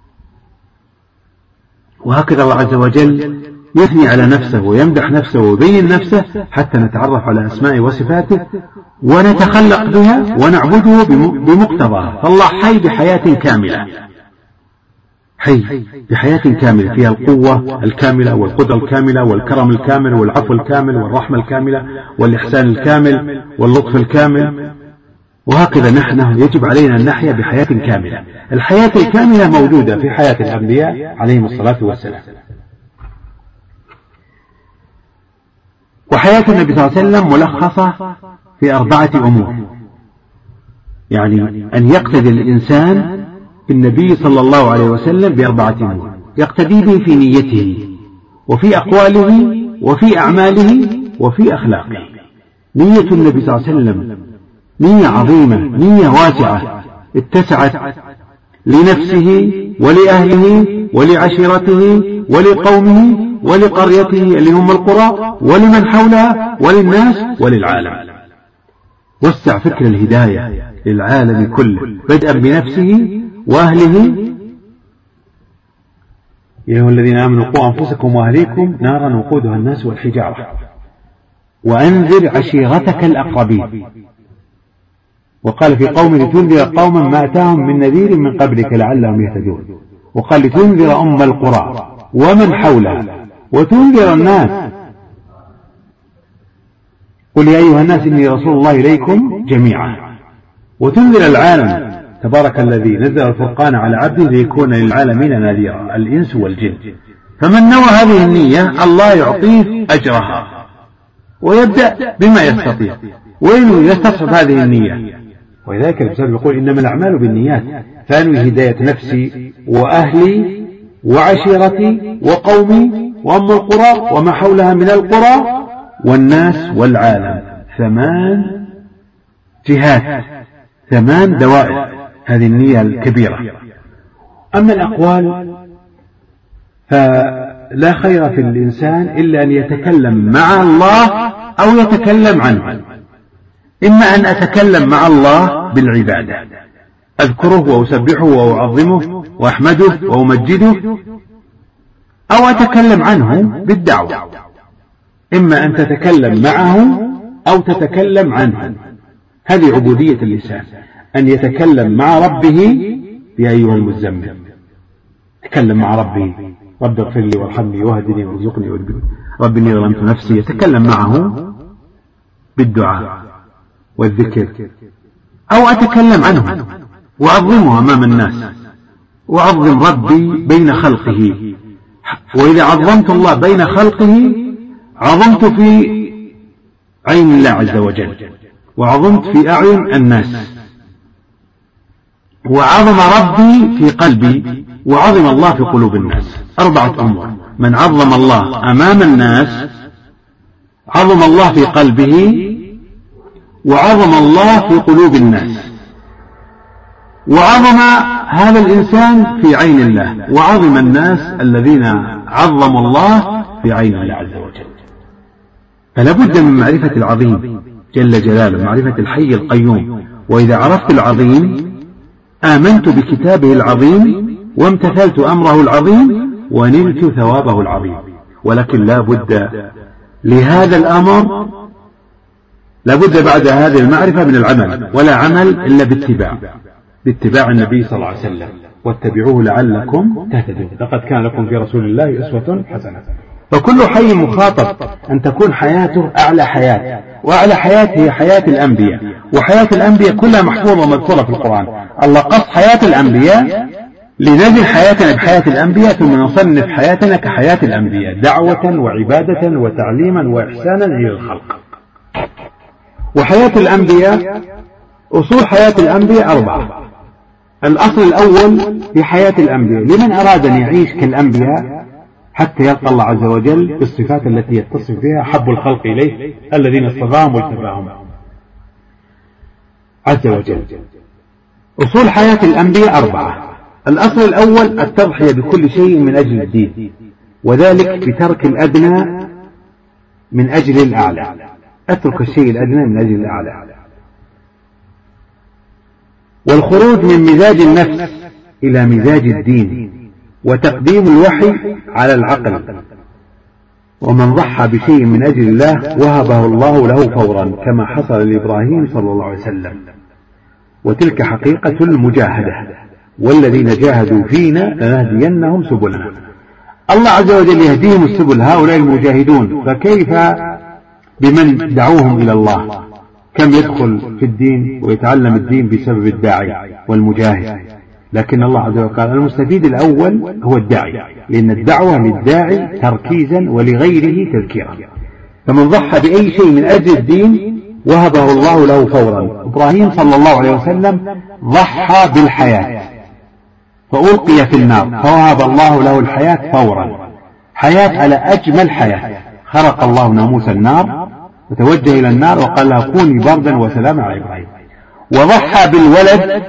وهكذا الله عز وجل يثني على نفسه ويمدح نفسه ويبين نفسه حتى نتعرف على أسمائه وصفاته ونتخلق بها ونعبده بمقتضاها. فالله حي بحياة كاملة، حي بحياة كاملة فيها القوة الكاملة والقدرة الكاملة والكرم الكامل والعفو الكامل والرحمة الكاملة والإحسان الكامل واللطف الكامل. وهكذا نحن يجب علينا أن نحيا بحياة كاملة. الحياة الكاملة موجودة في حياة الأنبياء عليهم الصلاة والسلام. وحياة النبي صلى الله عليه وسلم ملخصة في 4 أمور، يعني أن يقتدي الإنسان بالنبي صلى الله عليه وسلم ب4 أمور. يقتدي به في نيته وفي أقواله وفي أعماله وفي أخلاقه. نية النبي صلى الله عليه وسلم نية عظيمة، نية واسعة اتسعت لنفسه ولأهله ولعشيرته ولقومه ولقريته اللي هم القرى ولمن حولها وللناس وللعالم. وسع فكر الهداية للعالم كله بدءا بنفسه وأهله. يا أيها الذين آمنوا قوا أنفسكم وأهليكم نارا وقودها الناس والحجارة وأنذر عشيرتك الأقربين. وقال في قوم لتنذر قوما ما أتاهم من نذير من قبلك لعلهم يهتدون. وقال لتنذر أم القرى ومن حولها وتنذر الناس. قل يا أيها الناس إني رسول الله إليكم جميعا. وتنذر العالم تبارك الذي نزل الفرقان على عبده ليكون للعالمين نذيرا الإنس والجن. فمن نوى هذه النية الله يعطيه أجرها ويبدأ بما يستطيع وإنه يستصحب هذه النية. ولذلك الإنسان يقول إنما الأعمال بالنيات، فأنوي هداية نفسي وأهلي وعشيرتي وقومي وأم القرى وما حولها من القرى والناس والعالم. 8 جهات، 8 دوائر هذه النية الكبيرة. أما الأقوال فلا خير في الإنسان إلا أن يتكلم مع الله أو يتكلم عنه. إما أن أتكلم مع الله بالعبادة أذكره وأسبحه وأعظمه وأحمده وأمجده، أو أتكلم عنه بالدعوة. إما أن تتكلم معه أو تتكلم عنه. هذه عبودية اللسان، أن يتكلم مع ربه يا أيها المزمل. تكلم مع ربه رب اغفر لي وارحمني واهدني وارزقني وارزقني رب إني ظلمت نفسي. يتكلم معه بالدعاء والذكر، أو أتكلم عنه وأعظمه أمام الناس، وأعظم ربي بين خلقه. وإذا عظمت الله بين خلقه عظمت في عين الله عز وجل، وعظمت في أعين الناس، وعظم ربي في قلبي، وعظم الله في قلوب الناس. 4 أمور: من عظم الله أمام الناس، عظم الله في قلبه، وعظم الله في قلوب الناس، وعظم هذا الإنسان في عين الله، وعظم الناس الذين عظموا الله في عين الله عز وجل. فلا بد من معرفة العظيم جل جلاله، معرفة الحي القيوم. وإذا عرفت العظيم آمنت بكتابه العظيم، وامتثلت أمره العظيم، ونلت ثوابه العظيم. ولكن لا بد لهذا الأمر، لا بد بعد هذه المعرفة من العمل، ولا عمل إلا باتباع النبي صلى الله عليه وسلم: واتبعوه لعلكم تهتدون، لقد كان لكم في رسول الله أسوة حسنة. فكل حي مخاطب أن تكون حياته أعلى حياة، وأعلى حياة هي حياة الأنبياء، وحياة الأنبياء كلها محفوظة ومذكورة في القرآن. الله قص حياة الأنبياء لنزل حياتنا بحياة الأنبياء، ثم نصنف حياتنا كحياة الأنبياء دعوة وعبادة وتعليما وإحسانا إلى الخلق. وحياة الأنبياء، أصول حياة الأنبياء 4. الأصل الأول في حياة الأنبياء لمن أراد أن يعيش كالأنبياء حتى يلقى الله عز وجل بالصفات التي يتصف بها حب الخلق إليه الذين اصطفاهم واجتباهم عز وجل. أصول حياة الأنبياء 4. الأصل الأول التضحية بكل شيء من أجل الدين، وذلك بترك الأدنى من أجل الأعلى. أترك الشيء الأدنى من أجل الأعلى. والخروج من مزاج النفس إلى مزاج الدين، وتقديم الوحي على العقل. ومن ضحى بشيء من أجل الله وهبه الله له فورا، كما حصل لإبراهيم صلى الله عليه وسلم. وتلك حقيقة المجاهدة: والذين جاهدوا فينا لنهدينهم سبلنا. الله عز وجل يهديهم السبل، هؤلاء المجاهدون. فكيف بمن دعوهم إلى الله؟ كم يدخل في الدين ويتعلم الدين بسبب الداعي والمجاهد. لكن الله عز وجل قال المستفيد الأول هو الداعي، لأن الدعوة للداعي تركيزا ولغيره تذكيرا. فمن ضحى بأي شيء من أجل الدين وهبه الله له فورا. إبراهيم صلى الله عليه وسلم ضحى بالحياة فألقي في النار، فوهب الله له الحياة فورا، حياة على أجمل حياة. خرق الله ناموس النار وتوجه إلى النار وقال لها كوني بردا وسلاما على إبراهيم. وضحى بالولد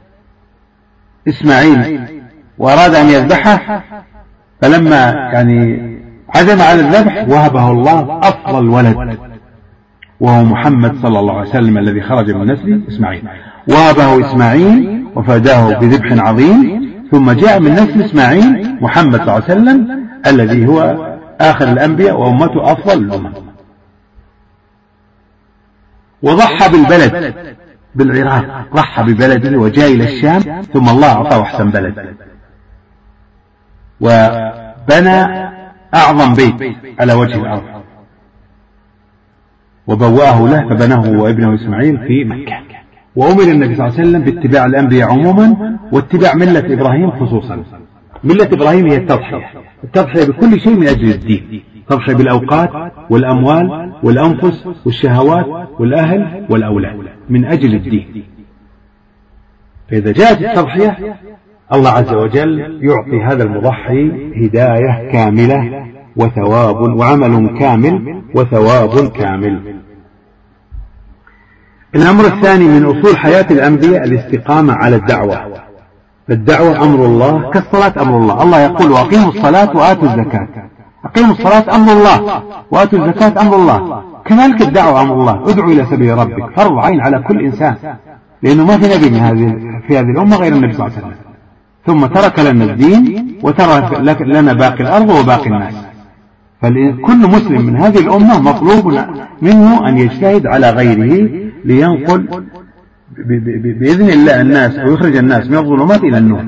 إسماعيل وأراد أن يذبحه، فلما عزم على الذبح وهبه الله أفضل ولد، وهو محمد صلى الله عليه وسلم الذي خرج من نسل إسماعيل. وهبه إسماعيل وفداه بذبح عظيم، ثم جاء من نسل إسماعيل محمد صلى الله عليه وسلم الذي هو آخر الأنبياء وأمته أفضل الأمم. وضحى بالبلد بالعراق، ضحى ببلده وجاء إلى الشام، ثم الله أعطاه أحسن بلد، وبنى أعظم بيت على وجه الأرض وبوأه له، فبناه هو وابنه إسماعيل في مكة. وأمر النبي صلى الله عليه وسلم باتباع الأنبياء عموما واتباع ملة إبراهيم خصوصا. ملة إبراهيم هي التضحية بكل شيء من أجل الدين، تضحية بالأوقات والأموال والأنفس والشهوات والأهل والأولاد من أجل الدين. فإذا جاءت التضحية الله عز وجل يعطي هذا المضحي هداية كاملة وثواب وعمل كامل وثواب كامل. الأمر الثاني من أصول حياة الأنبياء الاستقامة على الدعوة. فالدعوة أمر الله كالصلاة أمر الله. الله يقول وأقيموا الصلاة وآتوا الزكاة. أقيموا الصلاة أمر الله، وآتوا الزكاة أمر الله. كذلك الدعوة أمر الله. ادعو إلى سبيل ربك، فرض عين على كل إنسان، لأنه ما في نبي في هذه الأمة غير النبي صلى الله عليه وسلم. ثم ترك لنا الدين وترك لنا باقي الأرض وباقي الناس. فكل مسلم من هذه الأمة مطلوب منه أن يجتهد على غيره لينقل بإذن الله الناس ويخرج الناس من الظلمات إلى النور.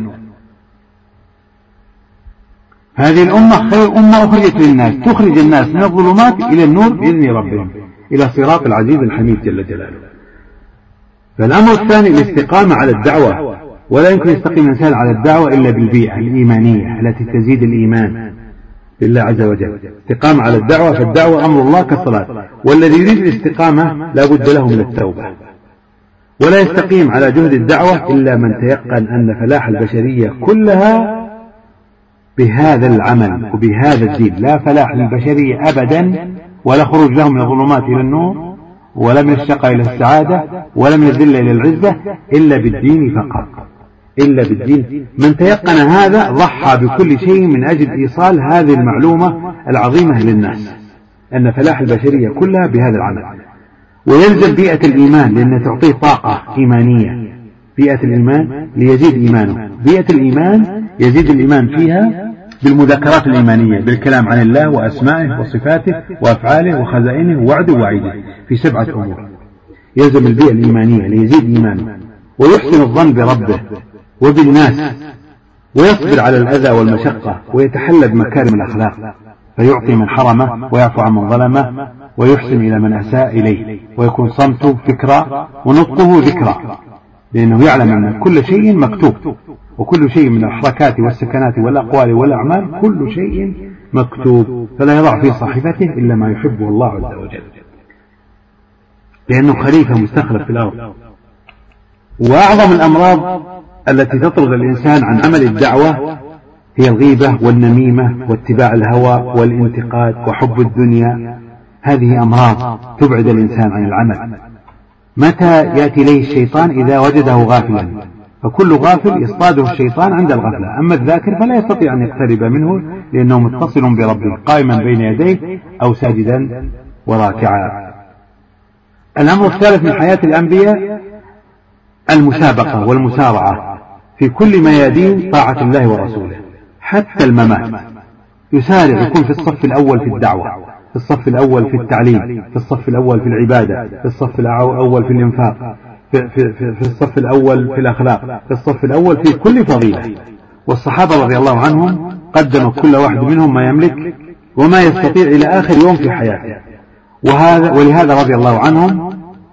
هذه الأمة خير أمة أخرجت للناس، تخرج الناس من الظلمات إلى النور بإذن ربهم إلى صراط العزيز الحميد جل جلاله. فالأمر الثاني الاستقامة على الدعوة، ولا يمكن يستقيم الإنسان على الدعوة إلا بالبيئة الإيمانية التي تزيد الإيمان. لله عز وجل، استقامة على الدعوة، فالدعوة أمر الله كالصلاة، والذي يريد الاستقامة لا بد له من التوبة، ولا يستقيم على جهد الدعوة إلا من تيقن أن فلاح البشرية كلها بهذا العمل وبهذا الدين. لا فلاح للبشرية أبدا، ولا خروج لهم من الظلمات إلى النور، ولا من الشقاء إلى السعادة، ولا من الذلة إلى العزة، إلا بالدين فقط، إلا بالدين. من تيقن هذا ضحى بكل شيء من أجل إيصال هذه المعلومة العظيمة للناس، أن فلاح البشرية كلها بهذا العمل. ويلزم بيئة الإيمان، لأنها تعطيه طاقة إيمانية، بيئة الإيمان ليزيد إيمانه. بيئة الإيمان يزيد الإيمان فيها بالمذاكرات الإيمانية، بالكلام عن الله وأسمائه وصفاته وأفعاله وخزائنه ووعده ووعيده في 7 أمور. يلزم البيئة الإيمانية ليزيد إيمانه، ويحسن الظن بربه وبالناس، ويصبر على الأذى والمشقة، ويتحلى بمكارم الأخلاق، فيعطي من حرمه ويعفو عن من ظلمه، ويحسن إلى من أساء إليه، ويكون صمته فكرة ونطقه ذكرى، لأنه يعلم أن كل شيء مكتوب، وكل شيء من الحركات والسكنات والأقوال والأعمال كل شيء مكتوب، فلا يضع في صحيفته إلا ما يحبه الله عز وجل، لأنه خليفة مستخلف في الأرض. وأعظم الأمراض التي تطرد الإنسان عن عمل الدعوة هي الغيبة والنميمة واتباع الهوى والانتقاد وحب الدنيا. هذه أمراض تبعد الإنسان عن العمل. متى يأتي إليه الشيطان؟ إذا وجده غافلا، فكل غافل يصطاده الشيطان عند الغفلة. أما الذاكر فلا يستطيع أن يقترب منه، لأنه متصل بربه قائما بين يديه أو ساجدا وراكعا. الأمر الثالث من حياة الأنبياء المسابقة والمسارعة في كل ميادين طاعة الله ورسوله، حتى الممات يسارع، يكون في الصف الأول في الدعوة، في الصف الأول في التعليم، في الصف الأول في العبادة، في الصف الأول في الإنفاق، في الصف الأول في الأخلاق، في الصف الأول في كل فضيلة. والصحابة رضي الله عنهم قدموا كل واحد منهم ما يملك وما يستطيع إلى آخر يوم في حياته، ولهذا رضي الله عنهم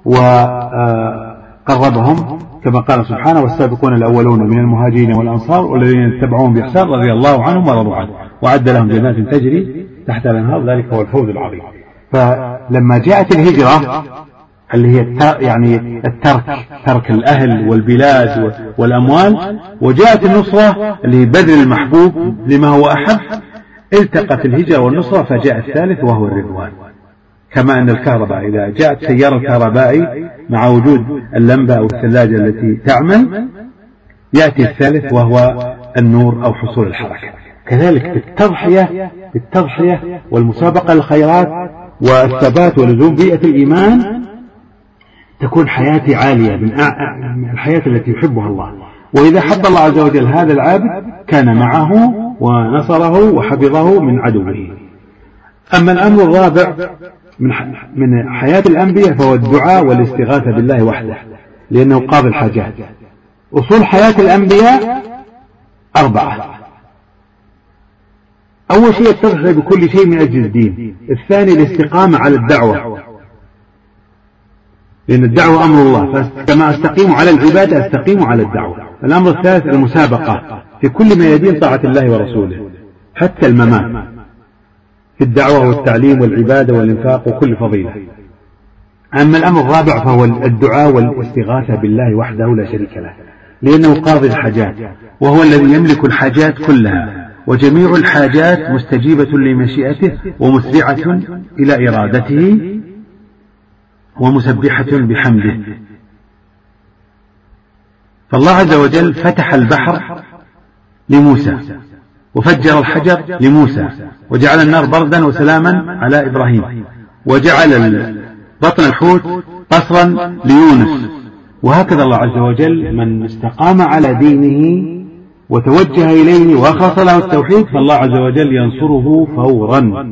وقربهم، كما قال سبحانه: والسابقون الأولون من المهاجرين والأنصار والذين اتبعوهم بإحسان رضي الله عنهم ورضوا عنه وأعد لهم جنات تجري تحت الأنهار ذلك هو الفوز العظيم. فلما جاءت الهجرة اللي هي يعني ترك الأهل والبلاد والأموال، وجاءت النصرة اللي هي بذل المحبوب لما هو أحب، التقت الهجرة والنصرة، فجاء الثالث وهو الرضوان. كما أن الكهرباء إذا جاءت سيارة كهربائي مع وجود اللمبة أو الثلاجة التي تعمل، يأتي الثالث وهو النور أو حصول الحركة. كذلك بالتضحية والمسابقة للخيرات والثبات ولزوم بيئة الإيمان تكون حياتي عالية من الحياة التي يحبها الله. وإذا حب الله عز وجل هذا العابد كان معه ونصره وحفظه من عدوه. أما الأمر الرابع من حياة الأنبياء فهو الدعاء والاستغاثة بالله وحده، لأنه قاضي الحاجات. أصول حياة الأنبياء 4: أول شيء التضحية بكل شيء من أجل الدين. الثاني الاستقامة على الدعوة، لأن الدعوة أمر الله، فكما أستقيم على العبادة أستقيم على الدعوة. الأمر الثالث المسابقة في كل ما يدين طاعة الله ورسوله حتى الممات، في الدعوة والتعليم والعبادة والإنفاق وكل فضيلة. أما الأمر الرابع فهو الدعاء والاستغاثة بالله وحده لا شريك له، لأنه قاضي الحاجات وهو الذي يملك الحاجات كلها، وجميع الحاجات مستجيبة لمشيئته ومسرعة إلى إرادته ومسبحة بحمده. فالله عز وجل فتح البحر لموسى، وفجر الحجر لموسى، وجعل النار بردا وسلاما على إبراهيم، وجعل بطن الحوت قصرا ليونس. وهكذا الله عز وجل من استقام على دينه وتوجه إليه وأخلص له التوحيد فالله عز وجل ينصره فورا.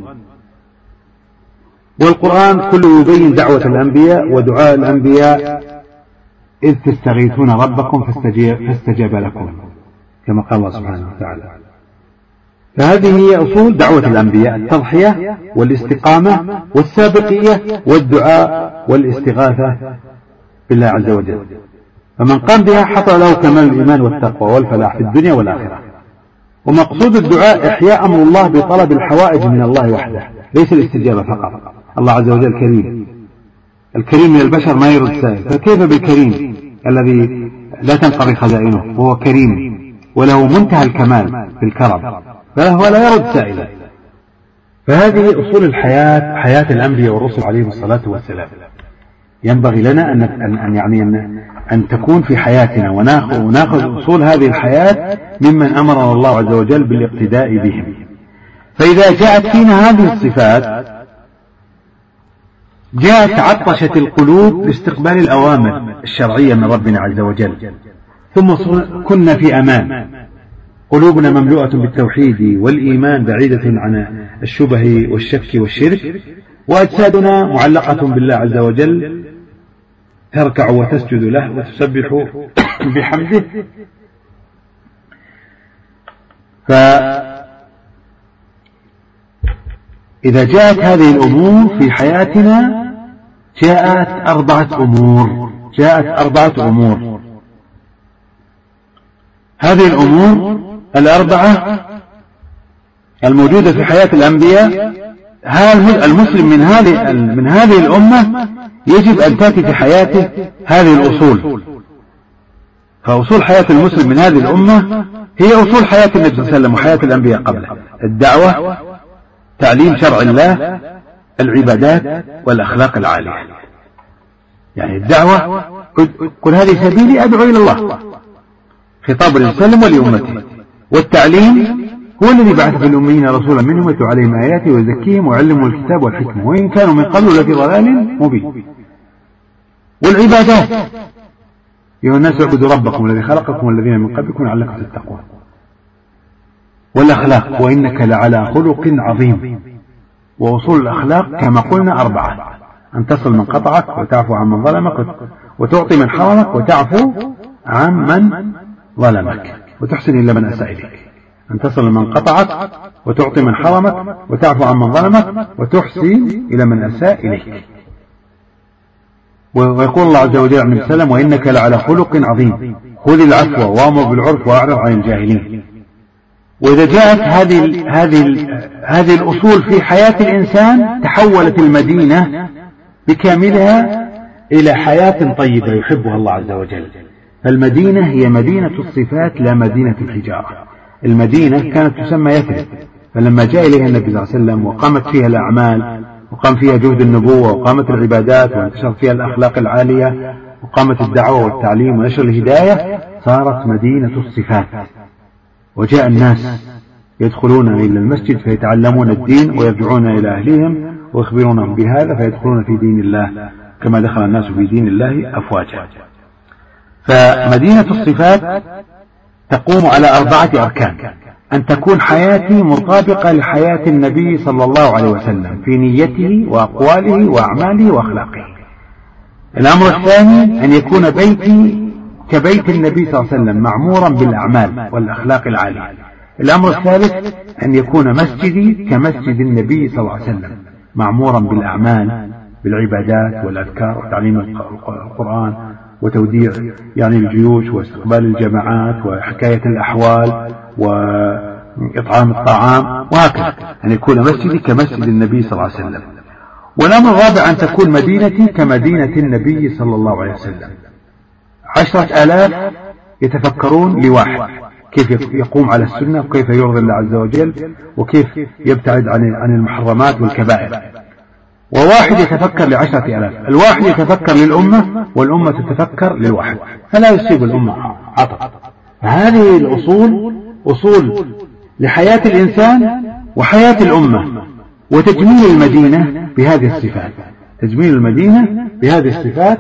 والقرآن كله يبين دعوة الأنبياء ودعاء الأنبياء: إذ تستغيثون ربكم فاستجاب لكم، كما قال الله سبحانه وتعالى. فهذه هي أصول دعوة الأنبياء: التضحية والاستقامة والسابقية والدعاء والاستغاثة بالله عز وجل. فمن قام بها حصل له كمال الإيمان والتقوى والفلاح في الدنيا والآخرة. ومقصود الدعاء إحياء أمر الله بطلب الحوائج من الله وحده، ليس الاستجابة فقط. الله عز وجل كريم، الكريم من البشر ما يرد سائل، فكيف بالكريم الذي لا تنقضي خزائنه، وهو كريم وله منتهى الكمال في الكرم، فهو لا يرد سائلا. فهذه أصول الحياة، حياة الأنبياء والرسل عليهم الصلاة والسلام. ينبغي لنا أن تكون في حياتنا، ونأخذ أصول هذه الحياة ممن أمرنا الله عز وجل بالاقتداء بهم. فإذا جاءت فينا هذه الصفات جاءت عطشت القلوب باستقبال الأوامر الشرعية من ربنا عز وجل، ثم كنا في أمان، قلوبنا مملوءة بالتوحيد والإيمان بعيدة عن الشبه والشك والشرك، وأجسادنا معلقة بالله عز وجل تركع وتسجد له وتسبح بحمده. فإذا جاءت هذه الأمور في حياتنا جاءت أربعة أمور. هذه الأمور الأربعة الموجودة في حياة الأنبياء، المسلم من هذه الأمة يجب أن تأتي في حياته هذه الأصول. فأصول حياة المسلم من هذه الأمة هي أصول حياة النبي صلى الله عليه وسلم وحياة الأنبياء قبله: الدعوة، تعليم شرع الله، العبادات، والأخلاق العالية. يعني الدعوة، قل هذه سبيلي أدعو إلى الله، خطاب للسلم ولأمته. والتعليم هو الذي بعث في الأميين رسولا منهم يتلو عليهم آياته ويزكيهم ويعلمهم الكتاب والحكمة وإن كانوا من قبل لفي ضلال مبين. والعبادات: يا الناس اعبدوا ربكم الذي خلقكم والذين من قبلكم لعلكم تتقون. والأخلاق: وإنك لعلى خلق عظيم. وأصول الأخلاق كما قلنا 4: أن تصل من قطعك، وتعفو عن من ظلمك، وتعطي من حرمك، وتعفو عن من ظلمك، وتحسن إلى من أساء إليك. أن تصل من قطعك، وتعطي من حرمك، وتعفو عن من ظلمك، وتحسن إلى من أساء إليك. ويقول الله عز وجل عن النبي صلى الله عليه وسلم: وإنك لعلى خلق عظيم، خذ العفو وأمر بالعرف وأعرض عن الجاهلين. وإذا جاءت هذه الأصول في حياة الإنسان تحولت المدينة بكاملها إلى حياة طيبة يحبها الله عز وجل. فالمدينة هي مدينة الصفات لا مدينة الحجارة. المدينة كانت تسمى يثرب، فلما جاء إليها النبي صلى الله عليه وسلم وقامت فيها الأعمال، وقام فيها جهد النبوة، وقامت العبادات، وانتشرت فيها الأخلاق العالية، وقامت الدعوة والتعليم ونشر الهداية، صارت مدينة الصفات. وجاء الناس يدخلون إلى المسجد فيتعلمون الدين ويرجعون إلى أهلهم ويخبرونهم بهذا فيدخلون في دين الله كما دخل الناس في دين الله أفواجا. فمدينة الصفات تقوم على 4 أركان: أن تكون حياتي مطابقة لحياة النبي صلى الله عليه وسلم في نيته وأقواله وأعماله وأخلاقه. الأمر الثاني: أن يكون بيتي كبيت النبي صلى الله عليه وسلم معمورا بالأعمال والأخلاق العالية. الأمر الثالث: أن يكون مسجدي كمسجد النبي صلى الله عليه وسلم معمورا بالأعمال بالعبادات والأذكار وتعليم القرآن وتوديع الجيوش واستقبال الجماعات وحكاية الأحوال وإطعام الطعام وهكذا، أن يكون مسجدي كمسجد النبي صلى الله عليه وسلم. والأمر الرابع: أن تكون مدينتي كمدينة النبي صلى الله عليه وسلم. 10,000 يتفكرون لواحد، كيف يقوم على السنة، وكيف يرضي الله عز وجل، وكيف يبتعد عن المحرمات والكبائر. وواحد يتفكر ل10,000، الواحد يتفكر للأمة، والأمة تتفكر للواحد، فلا يصيب الأمة عطب. هذه الأصول أصول لحياة الإنسان وحياة الأمة، وتجميل المدينة بهذه الصفات. تجميل المدينة بهذه الصفات.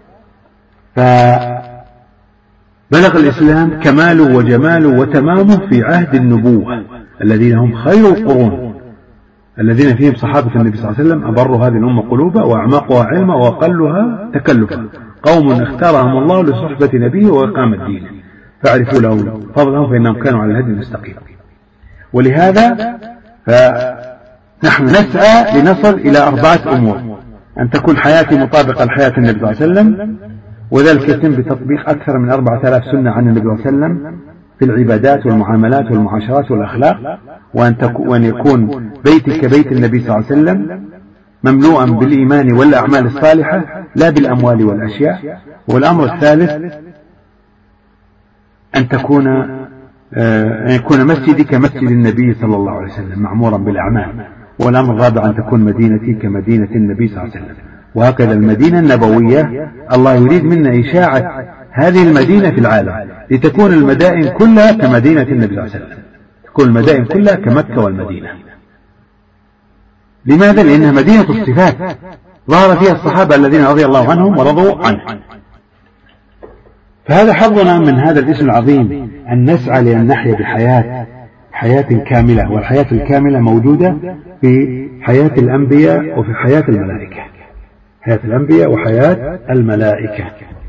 فبلغ الإسلام كماله وجماله وتمامه في عهد النبوة، الذين هم خير القرون، الذين فيهم صحابة النبي صلى الله عليه وسلم أبروا هذه الأمة قلوبا وأعمقها علما وأقلها تكلفا، قوم اختارهم الله لصحبة نبيه وإقامة دينه فاعرفوا لهم فضلهم فإنهم كانوا على الهدي المستقيم. ولهذا فنحن نسعى لنصل إلى 4 أمور: أن تكون حياتي مطابقة لحياة النبي صلى الله عليه وسلم، وذلك يتم بتطبيق أكثر من 4,000 سنة عن النبي صلى الله عليه وسلم في العبادات والمعاملات والمعاشرات والأخلاق، وأن يكون بيتك بيت النبي صلى الله عليه وسلم مملوءا بالإيمان والأعمال الصالحة لا بالأموال والأشياء. والأمر الثالث أن يكون مسجدك مسجد النبي صلى الله عليه وسلم معمورا بالأعمال. والأمر الرابع أن تكون مدينتي كمدينة النبي صلى الله عليه وسلم. وهكذا المدينة النبوية الله يريد منا إشاعة هذه المدينة في العالم لتكون المدائن كلها كمدينة النبي صلى الله عليه وسلم، تكون المدائن كلها كمكة والمدينة. لماذا؟ لأنها مدينة الصفات ظهر فيها الصحابة الذين رضي الله عنهم ورضوا عنه. فهذا حظنا من هذا الاسم العظيم، أن نسعى لأن نحيا حياة كاملة. والحياة الكاملة موجودة في حياة الأنبياء وفي حياة الملائكة، حياة الأنبياء وحياة الملائكة.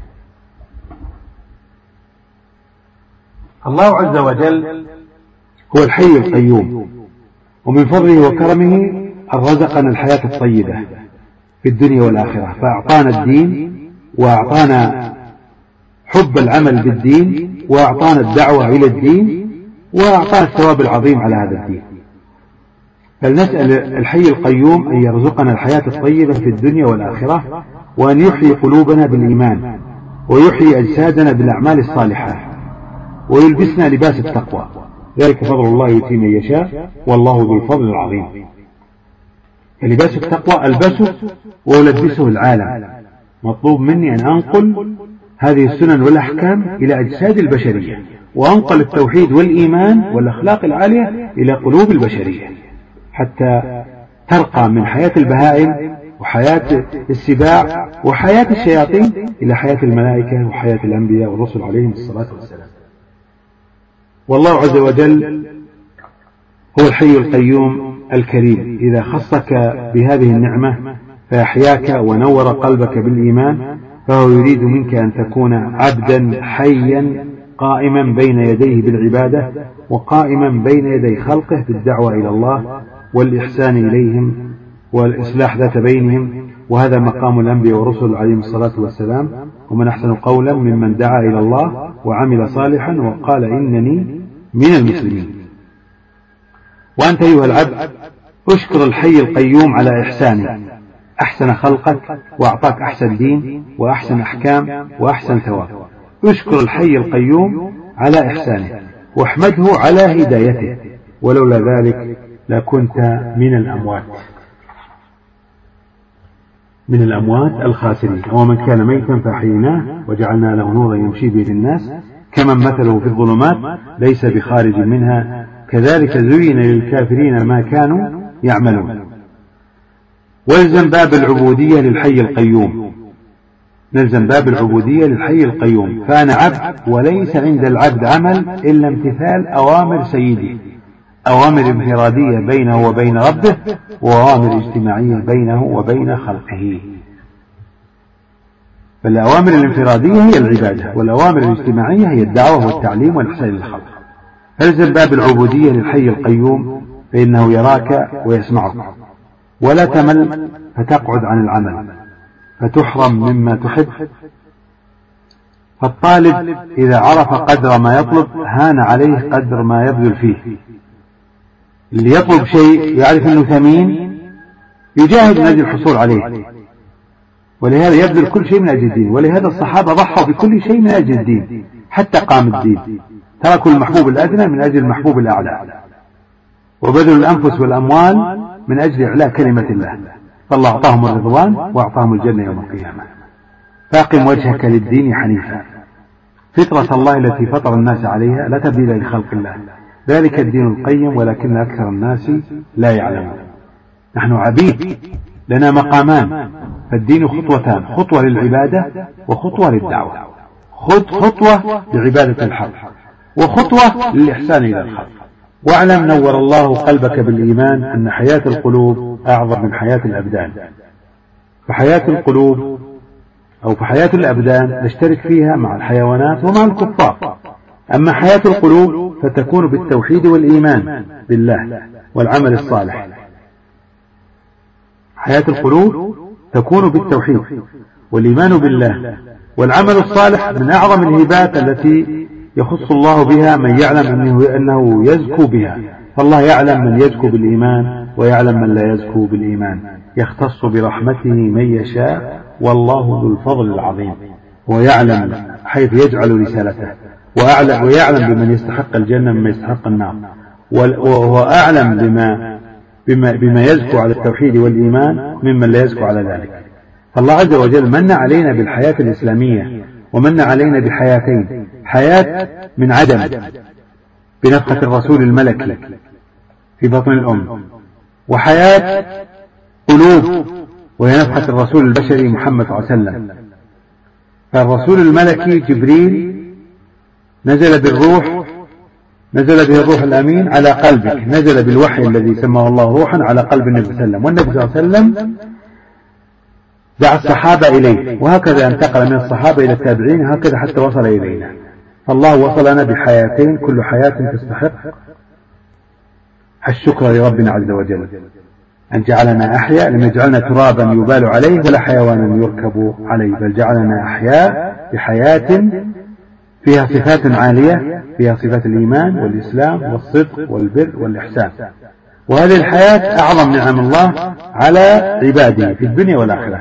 الله عز وجل هو الحي القيوم، ومن فضله وكرمه أن رزقنا الحياة الطيبة في الدنيا والآخرة، فأعطانا الدين وأعطانا حب العمل بالدين وأعطانا الدعوة إلى الدين وأعطانا الثواب العظيم على هذا الدين. فلنسأل الحي القيوم أن يرزقنا الحياة الطيبة في الدنيا والآخرة، وأن يحيي قلوبنا بالإيمان، ويحيي أجسادنا بالأعمال الصالحة، ويلبسنا لباس التقوى. ذلك فضل الله يؤتيه من يشاء والله ذو الفضل العظيم. فلباس التقوى ألبسه وألبسه العالم. مطلوب مني أن أنقل هذه السنن والأحكام إلى أجساد البشرية، وأنقل التوحيد والإيمان والأخلاق العالية إلى قلوب البشرية، حتى ترقى من حياة البهائم وحياة السباع وحياة الشياطين إلى حياة الملائكة وحياة الأنبياء والرسل عليهم الصلاة والسلام. والله عز وجل هو الحي القيوم الكريم. إذا خصك بهذه النعمة فأحياك ونور قلبك بالإيمان، فهو يريد منك أن تكون عبدا حيا قائما بين يديه بالعبادة، وقائما بين يدي خلقه بالدعوة إلى الله والإحسان إليهم والإصلاح ذات بينهم. وهذا مقام الأنبياء والرسل عليهم الصلاة والسلام. ومن أحسن قولا ممن دعا إلى الله وعمل صالحا وقال إنني من المسلمين. وأنت أيها العبد اشكر الحي القيوم على إحسانه، أحسن خلقك وأعطاك أحسن دين وأحسن أحكام وأحسن ثواب. اشكر الحي القيوم على إحسانه واحمده على هدايته، ولولا ذلك لكنت من الأموات الخاسرين. ومن كان ميتا فأحييناه وجعلنا له نورا يمشي به الناس كمن مثله في الظلمات ليس بخارج منها كذلك زين للكافرين ما كانوا يعملون. والزم باب العبودية للحي القيوم، نلزم باب العبودية للحي القيوم. فأنا عبد وليس عند العبد عمل إلا امتثال أوامر سيده، أوامر انفرادية بينه وبين ربه، وأوامر اجتماعية بينه وبين خلقه. فالأوامر الانفرادية هي العبادة، والأوامر الاجتماعية هي الدعوة والتعليم والإحسان للخلق. فالزم باب العبودية للحي القيوم فإنه يراك ويسمعك. ولا تمل فتقعد عن العمل فتحرم مما تحب. فالطالب إذا عرف قدر ما يطلب هان عليه قدر ما يبذل فيه. اللي يطلب شيء يعرف أنه ثمين يجاهد من أجل الحصول عليه، ولهذا يبذل كل شيء من أجل الدين. ولهذا الصحابة ضحوا بكل شيء من أجل الدين حتى قام الدين، تركوا المحبوب الأدنى من أجل المحبوب الأعلى، وبذلوا الأنفس والأموال من أجل إعلاء كلمة الله. فالله أعطاهم الرضوان وأعطاهم الجنة يوم القيامة. فاقم وجهك للدين حنيفا، فطرة الله التي فطر الناس عليها لا تبديل لخلق الله، ذلك الدين القيم ولكن أكثر الناس لا يعلمون. نحن عبيد لنا مقامان، فالدين خطوتان، خطوة للعبادة وخطوة للدعوة. خطوة لعبادة الحق وخطوة للإحسان إلى الخلق. واعلم نور الله قلبك بالإيمان أن حياة القلوب أعظم من حياة الأبدان. فحياة القلوب أو فحياة الأبدان نشترك فيها مع الحيوانات ومع الكفار. أما حياة القلوب فتكون بالتوحيد والإيمان بالله والعمل الصالح. حياة القلوب تكون بالتوحيد والإيمان بالله والعمل الصالح. من أعظم الهبات التي يخص الله بها من يعلم أنه يزكو بها، فالله يعلم من يزكو بالإيمان ويعلم من لا يزكو بالإيمان، يختص برحمته من يشاء والله ذو الفضل العظيم، ويعلم حيث يجعل رسالته، ويعلم بمن يستحق الجنة مما يستحق النار، وأعلم بما يزكو على التوحيد والإيمان ممن لا يزكو على ذلك. فالله عز وجل من علينا بالحياة الإسلامية، ومن علينا بحياتين: حياة من عدم بنفخة الرسول الملكي في بطن الأم، وحياة قلوب وهي نفخة الرسول البشري محمد صلى الله عليه وسلم. فالرسول الملكي جبريل نزل به الروح الأمين على قلبك، نزل بالوحي الذي سماه الله روحا على قلب النبي صلى الله عليه وسلم، والنبي صلى الله عليه وسلم دعا الصحابة إليه، وهكذا انتقل من الصحابة إلى التابعين، هكذا حتى وصل إلينا. فالله وصلنا بحياتين، كل حياة تستحق الشكر لربنا عز وجل أن جعلنا أحياء، لم يجعلنا ترابا يبال عليه ولا حيوانا يركب عليه، بل جعلنا أحياء بحياة فيها صفات عالية، فيها صفات الإيمان والإسلام والصدق والبر والإحسان. وهذه الحياة أعظم نعم الله على عباده في الدنيا والآخرة،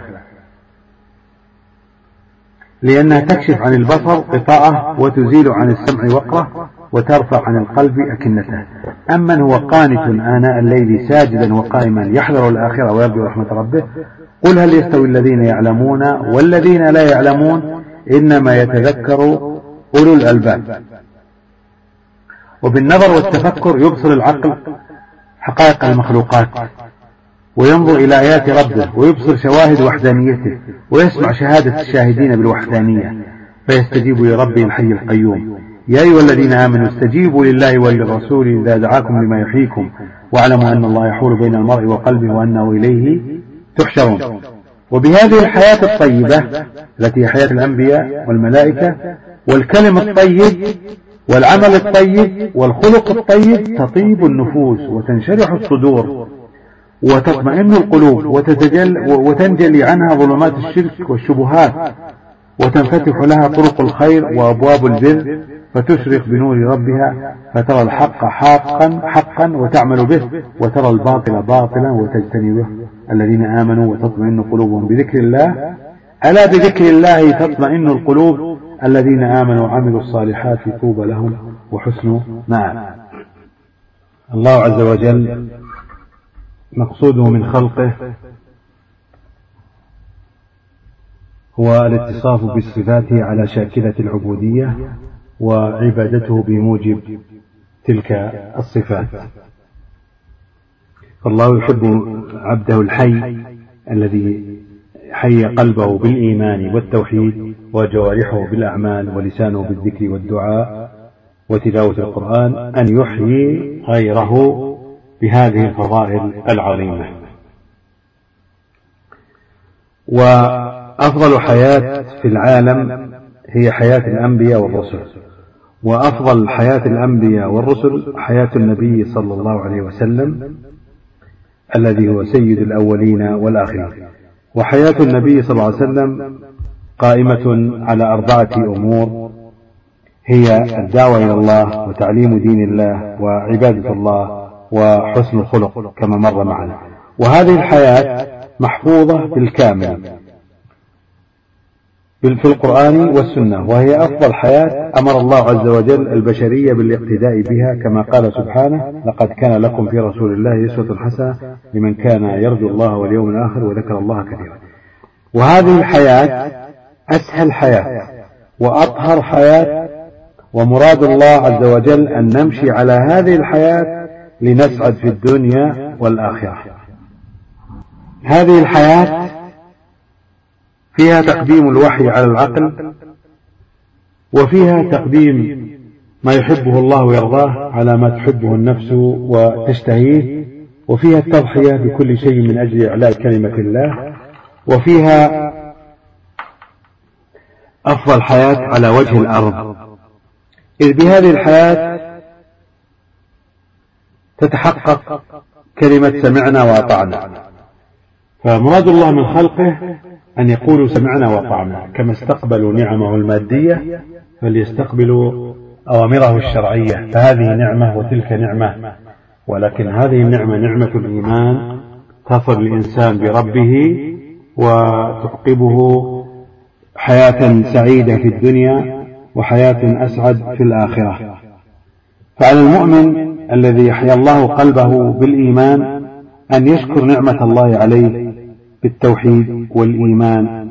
لأنها تكشف عن البصر غطاءه، وتزيل عن السمع وقره، وترفع عن القلب أكنته. أمن هو قانت آناء الليل ساجدا وقائما يحذر الآخرة ويرجو رحمة ربه، قل هل يستوي الذين يعلمون والذين لا يعلمون إنما يتذكر أولو الألباب. وبالنظر والتفكر يبصر العقل حقائق المخلوقات، وينظر إلى آيات ربه، ويبصر شواهد وحدانيته، ويسمع شهادة الشاهدين بالوحدانية، فيستجيب لربه الحي القيوم: يا أيها الذين آمنوا استجيبوا لله وللرسول إذا دعاكم لما يحييكم واعلموا أن الله يحول بين المرء وقلبه وأنه إليه تحشرون. وبهذه الحياة الطيبة التي هي حياة الأنبياء والملائكة والكلم الطيب والعمل الطيب والخلق الطيب تطيب النفوس وتنشرح الصدور وتطمئن القلوب وتنجلي عنها ظلمات الشرك والشبهات، وتنفتح لها طرق الخير وأبواب البر، فتشرق بنور ربها، فترى الحق حقا وتعمل به، وترى الباطل باطلا وتجتنبه. الذين آمنوا وتطمئن قلوبهم بذكر الله، ألا بذكر الله تطمئن القلوب، الذين آمنوا وعملوا الصالحات طوبى لهم وحسن مآب. الله عز وجل مقصوده من خلقه هو الاتصاف بصفاته على شاكلة العبودية وعبادته بموجب تلك الصفات. فالله يحب عبده الحي الذي حي قلبه بالإيمان والتوحيد، وجوارحه بالأعمال، ولسانه بالذكر والدعاء وتلاوة القرآن، أن يحيي غيره بهذه الفضائل العظيمة. وأفضل حياة في العالم هي حياة الأنبياء والرسل، وأفضل حياة الأنبياء والرسل حياة النبي صلى الله عليه وسلم الذي هو سيد الأولين والآخرين. وحياة النبي صلى الله عليه وسلم قائمة على 4 أمور: هي الدعوة إلى الله، وتعليم دين الله، وعبادة الله، وحسن الخلق كما مر معنا. وهذه الحياة محفوظة بالكامل في القرآن والسنة، وهي أفضل حياة أمر الله عز وجل البشرية بالاقتداء بها، كما قال سبحانه: لقد كان لكم في رسول الله أسوة حسنة لمن كان يرجو الله واليوم الآخر وذكر الله كثيرا. وهذه الحياة أسهل حياة وأطهر حياة، ومراد الله عز وجل أن نمشي على هذه الحياة لنسعد في الدنيا والآخرة. هذه الحياة فيها تقديم الوحي على العقل، وفيها تقديم ما يحبه الله ويرضاه على ما تحبه النفس وتشتهيه، وفيها التضحية بكل شيء من أجل إعلاء كلمة الله، وفيها أفضل حياة على وجه الأرض، إذ بهذه الحياة تتحقق كلمة سمعنا وأطعنا. فمراد الله من خلقه أن يقولوا سمعنا وأطعنا، كما استقبلوا نعمه المادية فليستقبلوا أوامره الشرعية، فهذه نعمة وتلك نعمة، ولكن هذه النعمة نعمة الإيمان تصل الإنسان بربه وتعقبه حياة سعيدة في الدنيا وحياة أسعد في الآخرة. فعلى المؤمن الذي يحيا الله قلبه بالإيمان أن يشكر نعمة الله عليه بالتوحيد والإيمان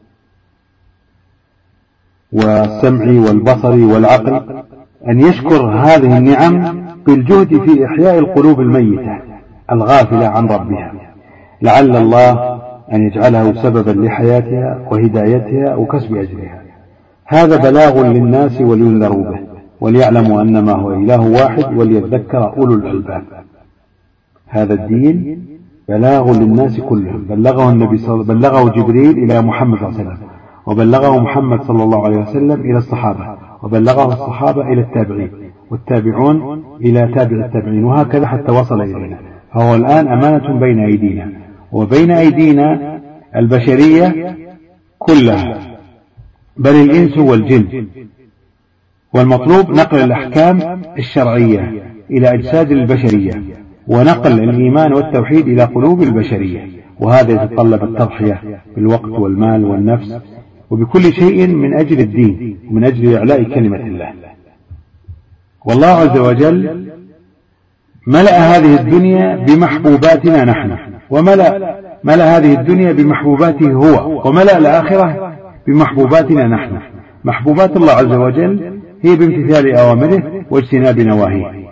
والسمع والبصر والعقل، أن يشكر هذه النعم بالجهد في إحياء القلوب الميتة الغافلة عن ربها، لعل الله أن يجعله سببا لحياتها وهدايتها وكسب أجرها. هذا بلاغ للناس ولينذروا به وليعلموا أنما هو إله واحد وليذكر أولو الألباب. هذا الدين بلاغ للناس كلهم، بلغه جبريل إلى محمد صلى الله عليه وسلم، وبلغه محمد صلى الله عليه وسلم إلى الصحابة، وبلغه الصحابة إلى التابعين، والتابعون إلى تابع التابعين، وهكذا حتى وصل إلينا. فهو الآن أمانة بين أيدينا، وبين أيدينا البشرية كلها، بل الإنس والجن، والمطلوب نقل الأحكام الشرعية إلى أجساد البشرية، ونقل الإيمان والتوحيد إلى قلوب البشرية، وهذا يتطلب التضحية بالوقت والمال والنفس وبكل شيء من أجل الدين ومن أجل إعلاء كلمة الله. والله عز وجل ملأ هذه الدنيا بمحبوباتنا نحن، وملأ هذه الدنيا بمحبوباته هو، وملأ الآخرة بمحبوباتنا نحن. محبوبات الله عز وجل هي بامتثال أوامره واجتناب نواهيه،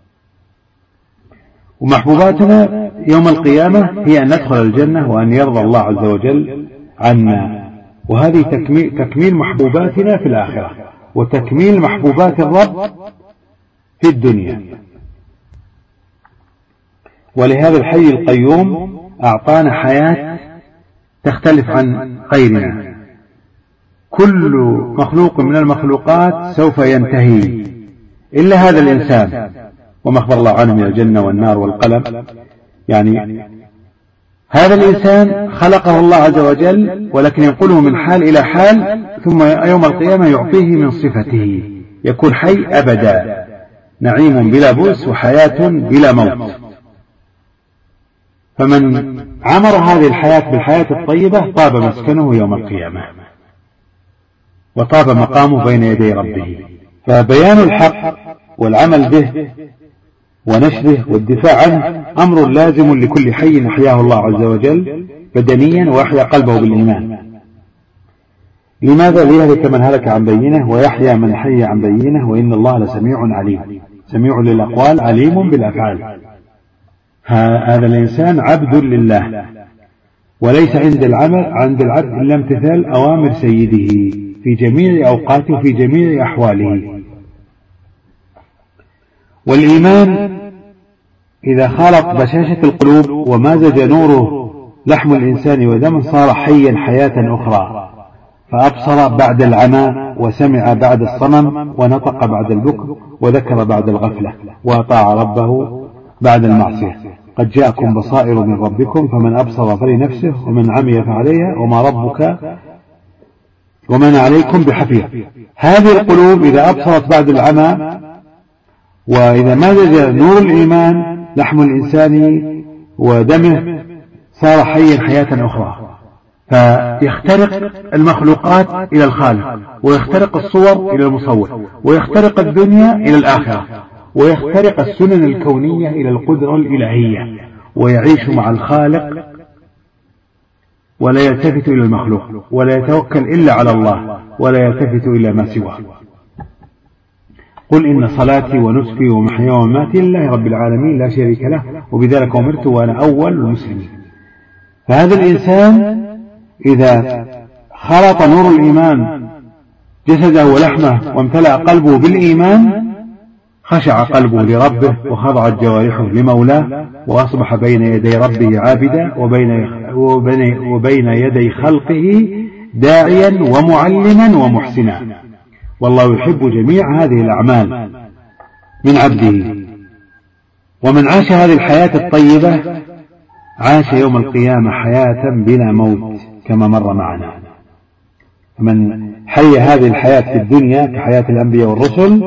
ومحبوباتنا يوم القيامة هي أن ندخل الجنة وأن يرضى الله عز وجل عنا، وهذه تكميل محبوباتنا في الآخرة وتكميل محبوبات الرب في الدنيا. ولهذا الحي القيوم أعطانا حياة تختلف عن غيرنا. كل مخلوق من المخلوقات سوف ينتهي إلا هذا الإنسان، وما أخبر الله عنه من الجنة والنار والقلم. يعني هذا الإنسان خلقه الله عز وجل، ولكن ينقله من حال إلى حال، ثم يوم القيامة يعطيه من صفته، يكون حي أبدا، نعيم بلا بؤس وحياة بلا موت. فمن عمر هذه الحياة بالحياة الطيبة طاب مسكنه يوم القيامة وطاب مقامه بين يدي ربه. فبيان الحق والعمل به ونشره والدفاع عنه أمر لازم لكل حي أحياه الله عز وجل بدنيا ويحيا قلبه بالإيمان. لماذا؟ ليهلك من هلك عن بينه ويحيى من حي عن بينه، وإن الله لسميع عليم، سميع للأقوال عليم بالأفعال. هذا الإنسان عبد لله، وليس عند العبد إلا امتثال أوامر سيده في جميع أوقاته وفي جميع أحواله. والإيمان إذا خالط بشاشة القلوب ومازج نوره لحم الإنسان ودمه صار حيا حياة أخرى، فأبصر بعد العمى، وسمع بعد الصمم، ونطق بعد البكر، وذكر بعد الغفلة، وأطاع ربه بعد المعصية. قد جاءكم بصائر من ربكم فمن أبصر فلنفسه ومن عمي فعليها وما ربك ومن عليكم بحفيظ. هذه القلوب إذا أبصرت بعد العمى، وإذا مازج نور الإيمان لحم الإنسان ودمه، صار حيا حياة أخرى، فيخترق المخلوقات إلى الخالق، ويخترق الصور إلى المصور، ويخترق الدنيا إلى الآخرة، ويخترق السنن الكونية إلى القدرة الإلهية، ويعيش مع الخالق ولا يلتفت إلى المخلوق، ولا يتوكل إلا على الله، ولا يلتفت إلى ما سواه. قل إن صلاتي ونسكي ومحياي ومماتي لله رب العالمين لا شريك له وبذلك أمرت وأنا أول المسلمين. فهذا الإنسان إذا خلط نور الإيمان جسده ولحمه وامتلأ قلبه بالإيمان، خشع قلبه لربه وخضعت جوارحه لمولاه، وأصبح بين يدي ربه عابدا، وبين يدي خلقه داعيا ومعلما ومحسنا. والله يحب جميع هذه الأعمال من عبده. ومن عاش هذه الحياة الطيبة عاش يوم القيامة حياة بلا موت كما مر معنا. من حي هذه الحياة في الدنيا كحياة الأنبياء والرسل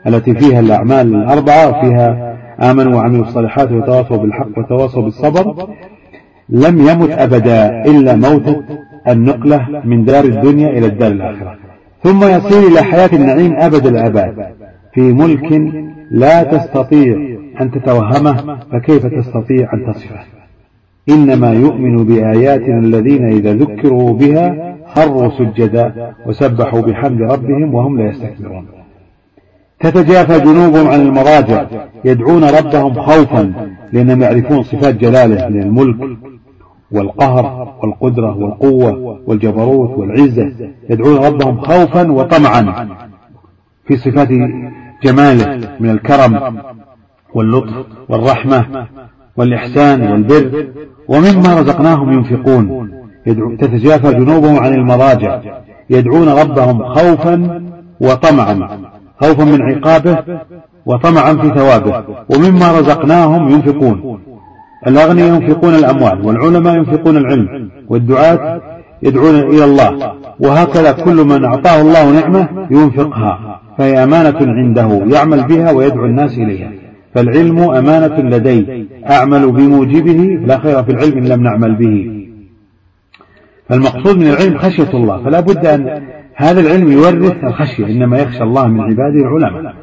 التي فيها الأعمال الأربعة وفيها آمنوا وعملوا الصالحات وتواصوا بالحق وتواصوا بالصبر، لم يمت أبدا إلا موتة النقلة من دار الدنيا إلى الدار الآخرة، ثم يصير إلى حياة النعيم أبد الآباد في ملك لا تستطيع أن تتوهمه، فكيف تستطيع أن تصفه؟ إنما يؤمن بآياتنا الذين إذا ذكروا بها خروا سجدا وسبحوا بحمد ربهم وهم لا يستكبرون. تتجافى جنوبهم عن المضاجع يدعون ربهم خوفا، لأنهم يعرفون صفات جلاله من الملك والقهر والقدرة والقوة والجبروت والعزة، يدعون ربهم خوفا وطمعا في صفات جماله من الكرم واللطف والرحمة والإحسان والبر، ومما رزقناهم ينفقون. تتجافى جنوبهم عن المضاجع يدعون ربهم خوفا وطمعا، خوفا من عقابه وطمعا في ثوابه، ومما رزقناهم ينفقون. الأغنياء ينفقون الأموال، والعلماء ينفقون العلم، والدعاة يدعون إلى الله، وهكذا كل من أعطاه الله نعمة ينفقها، فهي أمانة عنده يعمل بها ويدعو الناس إليها. فالعلم أمانة لدي أعمل بموجبه، لا خير في العلم إن لم نعمل به. فالمقصود من العلم خشية الله، فلا بد أن هذا العلم يورث الخشية، إنما يخشى الله من عباده العلماء.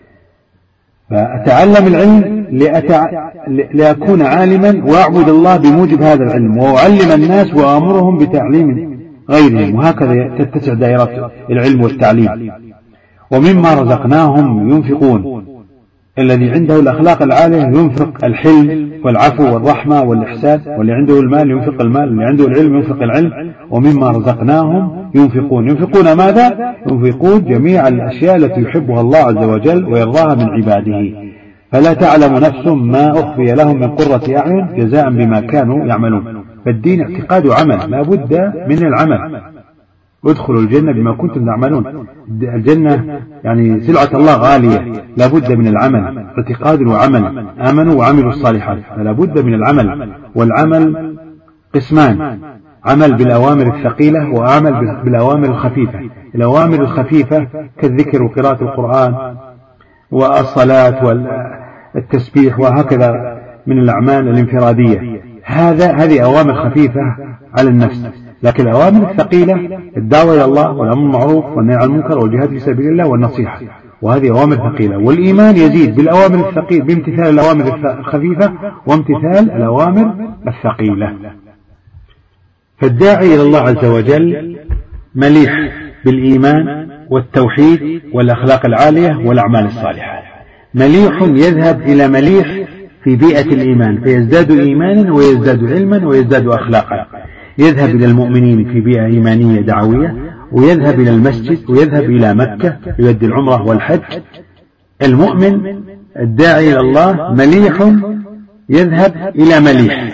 فأتعلم العلم لأكون عالما وأعبد الله بموجب هذا العلم، وأعلم الناس وأمرهم بتعليم غيرهم، وهكذا تتسع دائرة العلم والتعليم. ومما رزقناهم ينفقون، الذي عنده الأخلاق العالية ينفق الحلم والعفو والرحمة والإحسان، واللي عنده المال ينفق المال، واللي عنده العلم ينفق العلم. ومما رزقناهم ينفقون. ينفقون ماذا؟ ينفقون جميع الأشياء التي يحبها الله عز وجل ويرضاها من عباده. فلا تعلم نفس ما أخفي لهم من قرة أعين جزاء بما كانوا يعملون. فالدين اعتقاد وعمل، لا بد من العمل. ادخلوا الجنة بما كنتم تعملون. الجنة يعني سلعة الله غالية، لا بد من العمل، اعتقاد وعمل. آمنوا وعملوا الصالحات، فلا بد من العمل. والعمل قسمان: عمل بالأوامر الثقيلة وعمل بالأوامر الخفيفة. الأوامر الخفيفة كالذكر وقراءة القرآن والصلاة والتسبيح وهكذا من الأعمال الانفرادية، هذه أوامر خفيفة على النفس. لكن الأوامر الثقيلة الدعوة إلى الله والأمر بالمعروف والنهي عن المنكر والجهاد في سبيل الله والنصيحة، وهذه أوامر ثقيلة. والإيمان يزيد بالأوامر الثقيلة بامتثال الأوامر الخفيفة وامتثال الأوامر الثقيلة. فالداعي إلى الله عز وجل مليح بالإيمان والتوحيد والأخلاق العالية والأعمال الصالحة. مليح يذهب إلى مليح في بيئة الإيمان فيزداد إيمانا ويزداد علما ويزداد أخلاقا. يذهب إلى المؤمنين في بيئة إيمانية دعوية، ويذهب إلى المسجد، ويذهب إلى مكة يؤدي العمرة والحج. المؤمن الداعي إلى الله مليح يذهب إلى مليح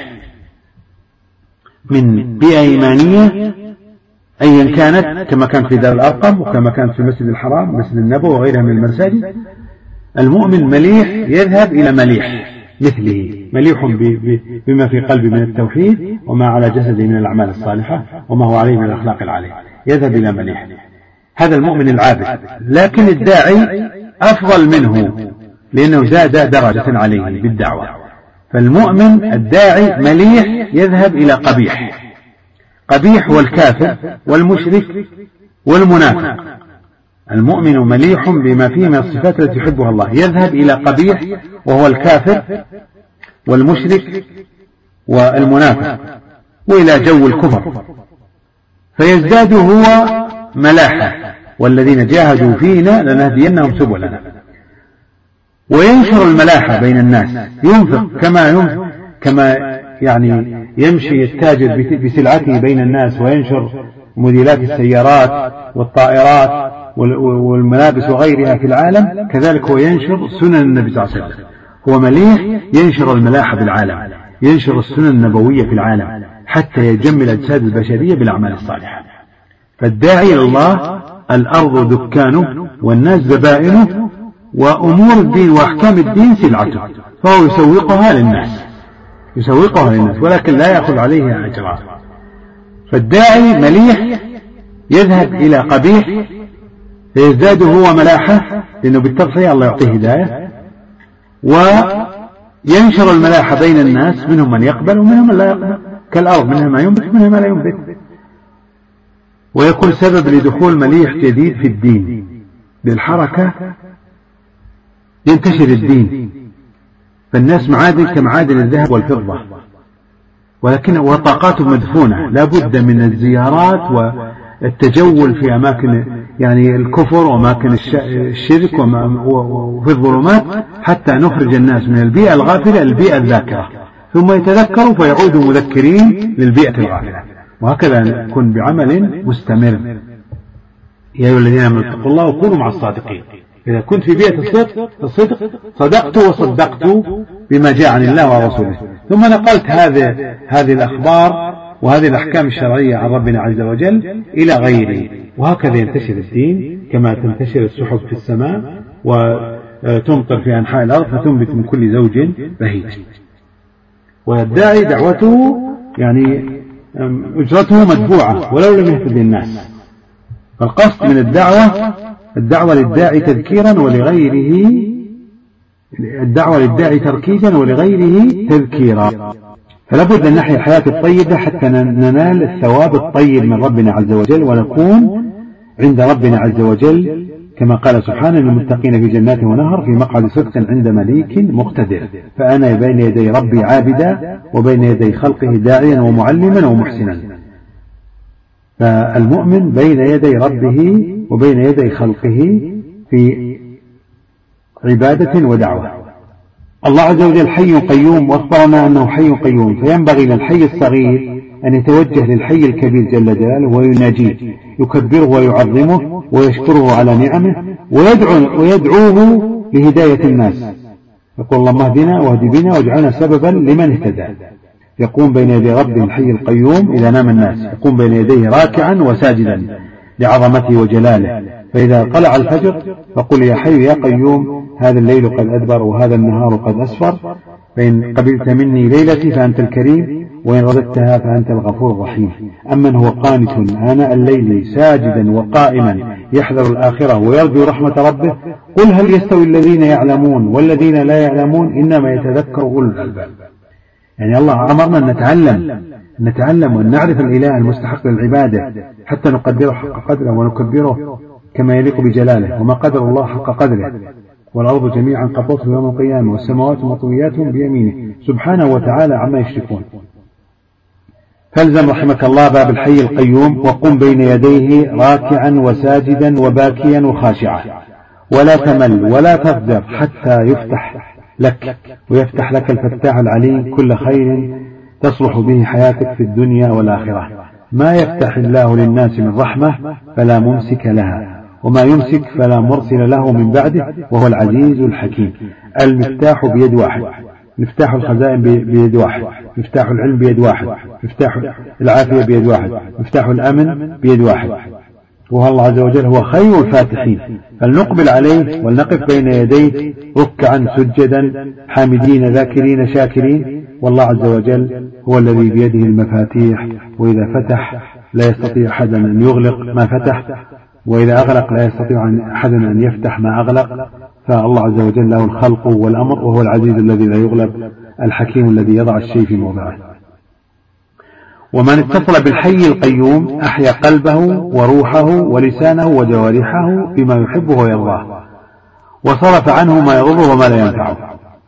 من بيئة إيمانية أيا كانت، كما كانت في دار الأرقم وكما كانت في المسجد الحرام ومسجد النبوي وغيرها من المساجد. المؤمن مليح يذهب إلى مليح مثله، مليح بما في قلبه من التوحيد وما على جسده من الأعمال الصالحة وما هو عليه من الأخلاق العالية، يذهب إلى مليح. هذا المؤمن العابد. لكن الداعي أفضل منه لأنه زاد درجة عليه بالدعوة. فالمؤمن الداعي مليح يذهب إلى قبيح. قبيح والكافر والمشرك والمنافق. المؤمن مليح بما فيه من الصفات التي يحبها الله، يذهب إلى قبيح وهو الكافر والمشرك والمنافق وإلى جو الكفر، فيزداد هو ملاحة. والذين جاهدوا فينا لنهدينهم سبلنا. وينشر الملاحة بين الناس، ينفق كما يعني يمشي التاجر بسلعته بين الناس وينشر موديلات السيارات والطائرات والملابس وغيرها في العالم، كذلك هو ينشر سنن النبي صلى الله عليه وسلم. هو مليح ينشر الملاحة بالعالم، ينشر السنن النبوية في العالم حتى يجمل الأجساد البشرية بالأعمال الصالحة. فالداعي إلى الله الأرض دكانه والناس زبائنه وأمور الدين وأحكام الدين سلعته، فهو يسوقها للناس ولكن لا يأخذ عليها أجرا. فالداعي مليح يذهب إلى قبيح فيزداد هو ملاحة، لأنه بالتضحية الله يعطيه هداية، وينشر الملاحة بين الناس، منهم من يقبل ومنهم من لا يقبل، كالأرض منها ما ينبت منها ما لا ينبت. ويكون سبب لدخول مليح جديد في الدين. بالحركة ينتشر الدين، فالناس معادن كمعادن الذهب والفضة، ولكن وطاقاتهم مدفونة، لا بد من الزيارات والتجول في أماكن يعني الكفر وأماكن الشرك وفي الظلمات، حتى نخرج الناس من البيئة الغافلة البيئة الذاكرة، ثم يتذكروا فيعودوا مذكرين للبيئة الغافلة، وهكذا نكون بعمل مستمر. يا أيها الذين آمنوا اتقوا الله وكونوا مع الصادقين. إذا كنت في بيئة الصدق صدقت وصدقت بما جاء عن الله ورسوله، ثم نقلت هذه الأخبار وهذه الأحكام الشرعية عن ربنا عز وجل إلى غيره، وهكذا ينتشر الدين كما تنتشر السحب في السماء وتمطر في أنحاء الأرض فتنبت من كل زوج بهيج. والداعي دعوته يعني أجرته مدفوعة ولو لم يهتدي الناس. فالقصد من الدعوة للداعي تذكيرا ولغيره، الدعوة للداعي تركيزا ولغيره تذكيرا. فلا بد أن نحيا الحياة الطيبة حتى ننال الثواب الطيب من ربنا عز وجل، ونكون عند ربنا عز وجل كما قال سبحانه: للمتقين في جنات ونهر في مقعد صدق عند مليك مقتدر. فأنا بين يدي ربي عابدا وبين يدي خلقه داعيا ومعلما ومحسنا. فالمؤمن بين يدي ربه وبين يدي خلقه في عبادة ودعوة. الله عز وجل حي قيوم، وأخبرنا أنه حي قيوم، فينبغي للحي الصغير أن يتوجه للحي الكبير جل جلاله ويناجيه، يكبره ويعظمه ويشكره على نعمه ويدعوه لهداية الناس. يقول: اللهم اهدنا واهد بنا واجعلنا سببا لمن اهتدى. يقوم بين يدي ربه الحي القيوم إذا نام الناس، يقوم بين يديه راكعا وساجدا لعظمته وجلاله. فإذا طلع الفجر فقل: يا حي يا قيوم، هذا الليل قد أدبر وهذا النهار قد أسفر، فإن قبلت مني ليلتي فأنت الكريم، وإن رددتها فأنت الغفور الرحيم. أمن هو قانت آناء الليل ساجدا وقائما يحذر الآخرة ويرجو رحمة ربه، قل هل يستوي الذين يعلمون والذين لا يعلمون إنما يتذكر أولو الألباب. يعني الله أمرنا أن نتعلم وأن نعرف الإله المستحق للعبادة حتى نقدره حق قدره ونكبره كما يليق بجلاله. وما قدر الله حق قدره، والأرض جميعا قبضته يوم القيامة والسماوات مطويات بيمينه سبحانه وتعالى عما يشركون. فالزم رحمك الله باب الحي القيوم، وقم بين يديه راكعا وساجدا وباكيا وخاشعا، ولا تمل ولا تفجر حتى يفتح لك ويفتح لك الفتاح العليم كل خير تصلح به حياتك في الدنيا والآخرة. ما يفتح الله للناس من رحمة فلا ممسك لها، وما يمسك فلا مرسل له من بعده، وهو العزيز الحكيم. المفتاح بيد واحد، مفتاح الخزائن بيد واحد، مفتاح العلم بيد واحد، مفتاح العافية بيد واحد، مفتاح الأمن بيد واحد، وهو الله عز وجل هو خير الفاتحين. فلنقبل عليه ولنقف بين يديه ركعا سجدا حامدين ذاكرين شاكرين. والله عز وجل هو الذي بيده المفاتيح، وإذا فتح لا يستطيع أحد أن يغلق ما فتح، وإذا أغلق لا يستطيع أحد أن يفتح ما أغلق. فالله عز وجل له الخلق والأمر، وهو العزيز الذي لا يغلب، الحكيم الذي يضع الشيء في موضعه. ومن اتصل بالحي القيوم أحيا قلبه وروحه ولسانه وجوارحه بما يحبه ويرضاه، وصرف عنه ما يضره وما لا ينفعه.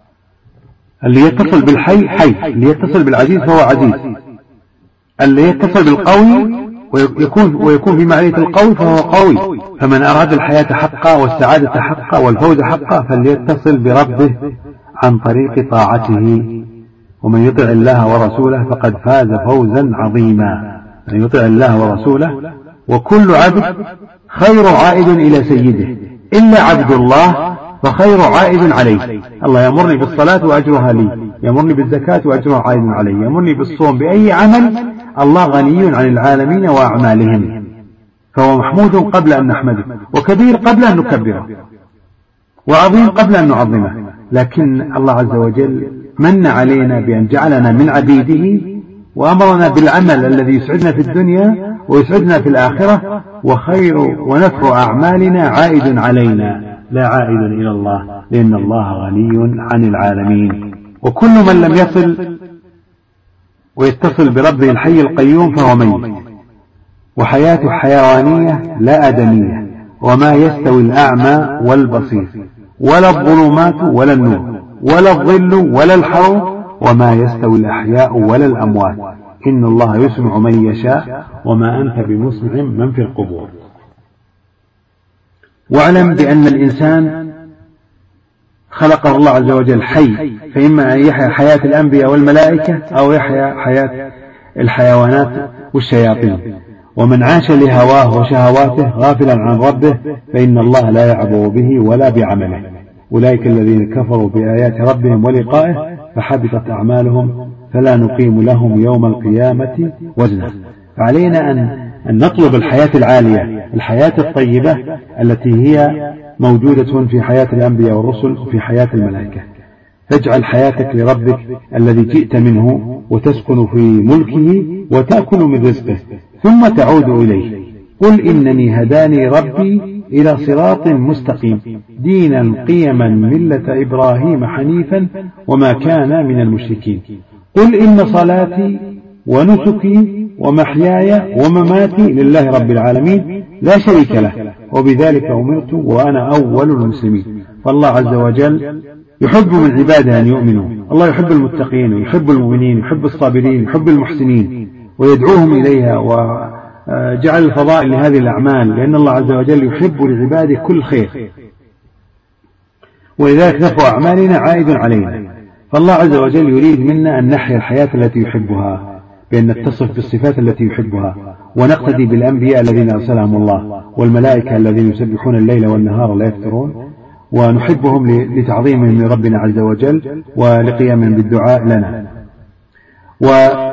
اللي يتصل بالحي حي، اللي يتصل بالعزيز فهو عزيز، اللي يتصل بالقوي ويكون في معية القوي فهو قوي. فمن أراد الحياة حقا والسعادة حقا والفوز حقا فليتصل بربه عن طريق طاعته. ومن يطع الله ورسوله فقد فاز فوزا عظيما. من يطع الله ورسوله، وكل عبد خير عائد إلى سيده، إلا عبد الله فخير عائد عليه. الله يأمرني بالصلاة وأجرها لي، يأمرني بالزكاة وأجرها عائد علي، يأمرني بالصوم، بأي عمل الله غني عن العالمين وأعمالهم، فهو محمود قبل أن نحمده، وكبير قبل أن نكبره، وعظيم قبل أن نعظمه. لكن الله عز وجل من علينا بأن جعلنا من عبيده وأمرنا بالعمل الذي يسعدنا في الدنيا ويسعدنا في الآخرة، وخير ونفع أعمالنا عائد علينا لا عائد إلى الله، لأن الله غني عن العالمين. وكل من لم يصل ويتصل بربه الحي القيوم فهو ميت، وحياته حيوانية لا آدمية. وما يستوي الأعمى والبصير، ولا الظلمات ولا النور، ولا الظل ولا الحرور، وما يستوي الأحياء ولا الأموات، إن الله يسمع من يشاء وما أنت بمسمع من في القبور. واعلم بأن الإنسان خلقه الله عز وجل حي، فإما أن يحيا حياة الأنبياء والملائكة أو يحيا حياة الحيوانات والشياطين. ومن عاش لهواه وشهواته غافلا عن ربه فإن الله لا يعبو به ولا بعمله. أولئك الذين كفروا بآيات ربهم ولقائه فحبطت أعمالهم فلا نقيم لهم يوم القيامة وزنا. فعلينا أن نطلب الحياة العالية، الحياة الطيبة التي هي موجودة في حياة الأنبياء والرسل وفي حياة الملائكة. فاجعل حياتك لربك الذي جئت منه وتسكن في ملكه وتأكل من رزقه ثم تعود إليه. قل إنني هداني ربي إلى صراط مستقيم دينا قيما ملة إبراهيم حنيفا وما كان من المشركين. قل إن صلاتي ونسكي ومحياي ومماتي لله رب العالمين لا شريك له وبذلك أمرت وأنا أول المسلمين. فالله عز وجل يحب من عباده أن يؤمنوا. الله يحب المتقين ويحب المؤمنين ويحب الصابرين ويحب المحسنين ويدعوهم إليها، وجعل الفضائل لهذه الأعمال، لأن الله عز وجل يحب لعباده كل خير، ولذلك نفع أعمالنا عائد علينا. فالله عز وجل يريد منا أن نحيا الحياة التي يحبها بأن نتصف بالصفات التي يحبها، ونقتدي بالأنبياء الذين أرسلهم الله والملائكة الذين يسبحون الليل والنهار لا يفترون، ونحبهم لتعظيمهم لربنا عز وجل ولقيامهم بالدعاء لنا. وهذا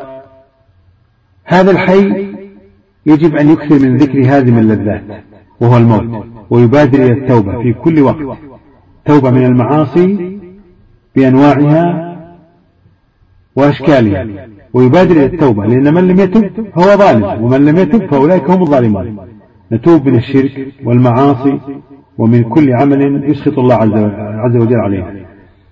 الحي يجب أن يكثر من ذكر هذه اللذات وهو الموت، ويبادر إلى التوبة في كل وقت، توبة من المعاصي بأنواعها وأشكالها، ويبادر إلى التوبة، لأن من لم يتب فهو ظالم، ومن لم يتب فأولئك هم الظالمون. نتوب من الشرك والمعاصي ومن كل عمل يسخط الله عز وجل عليه.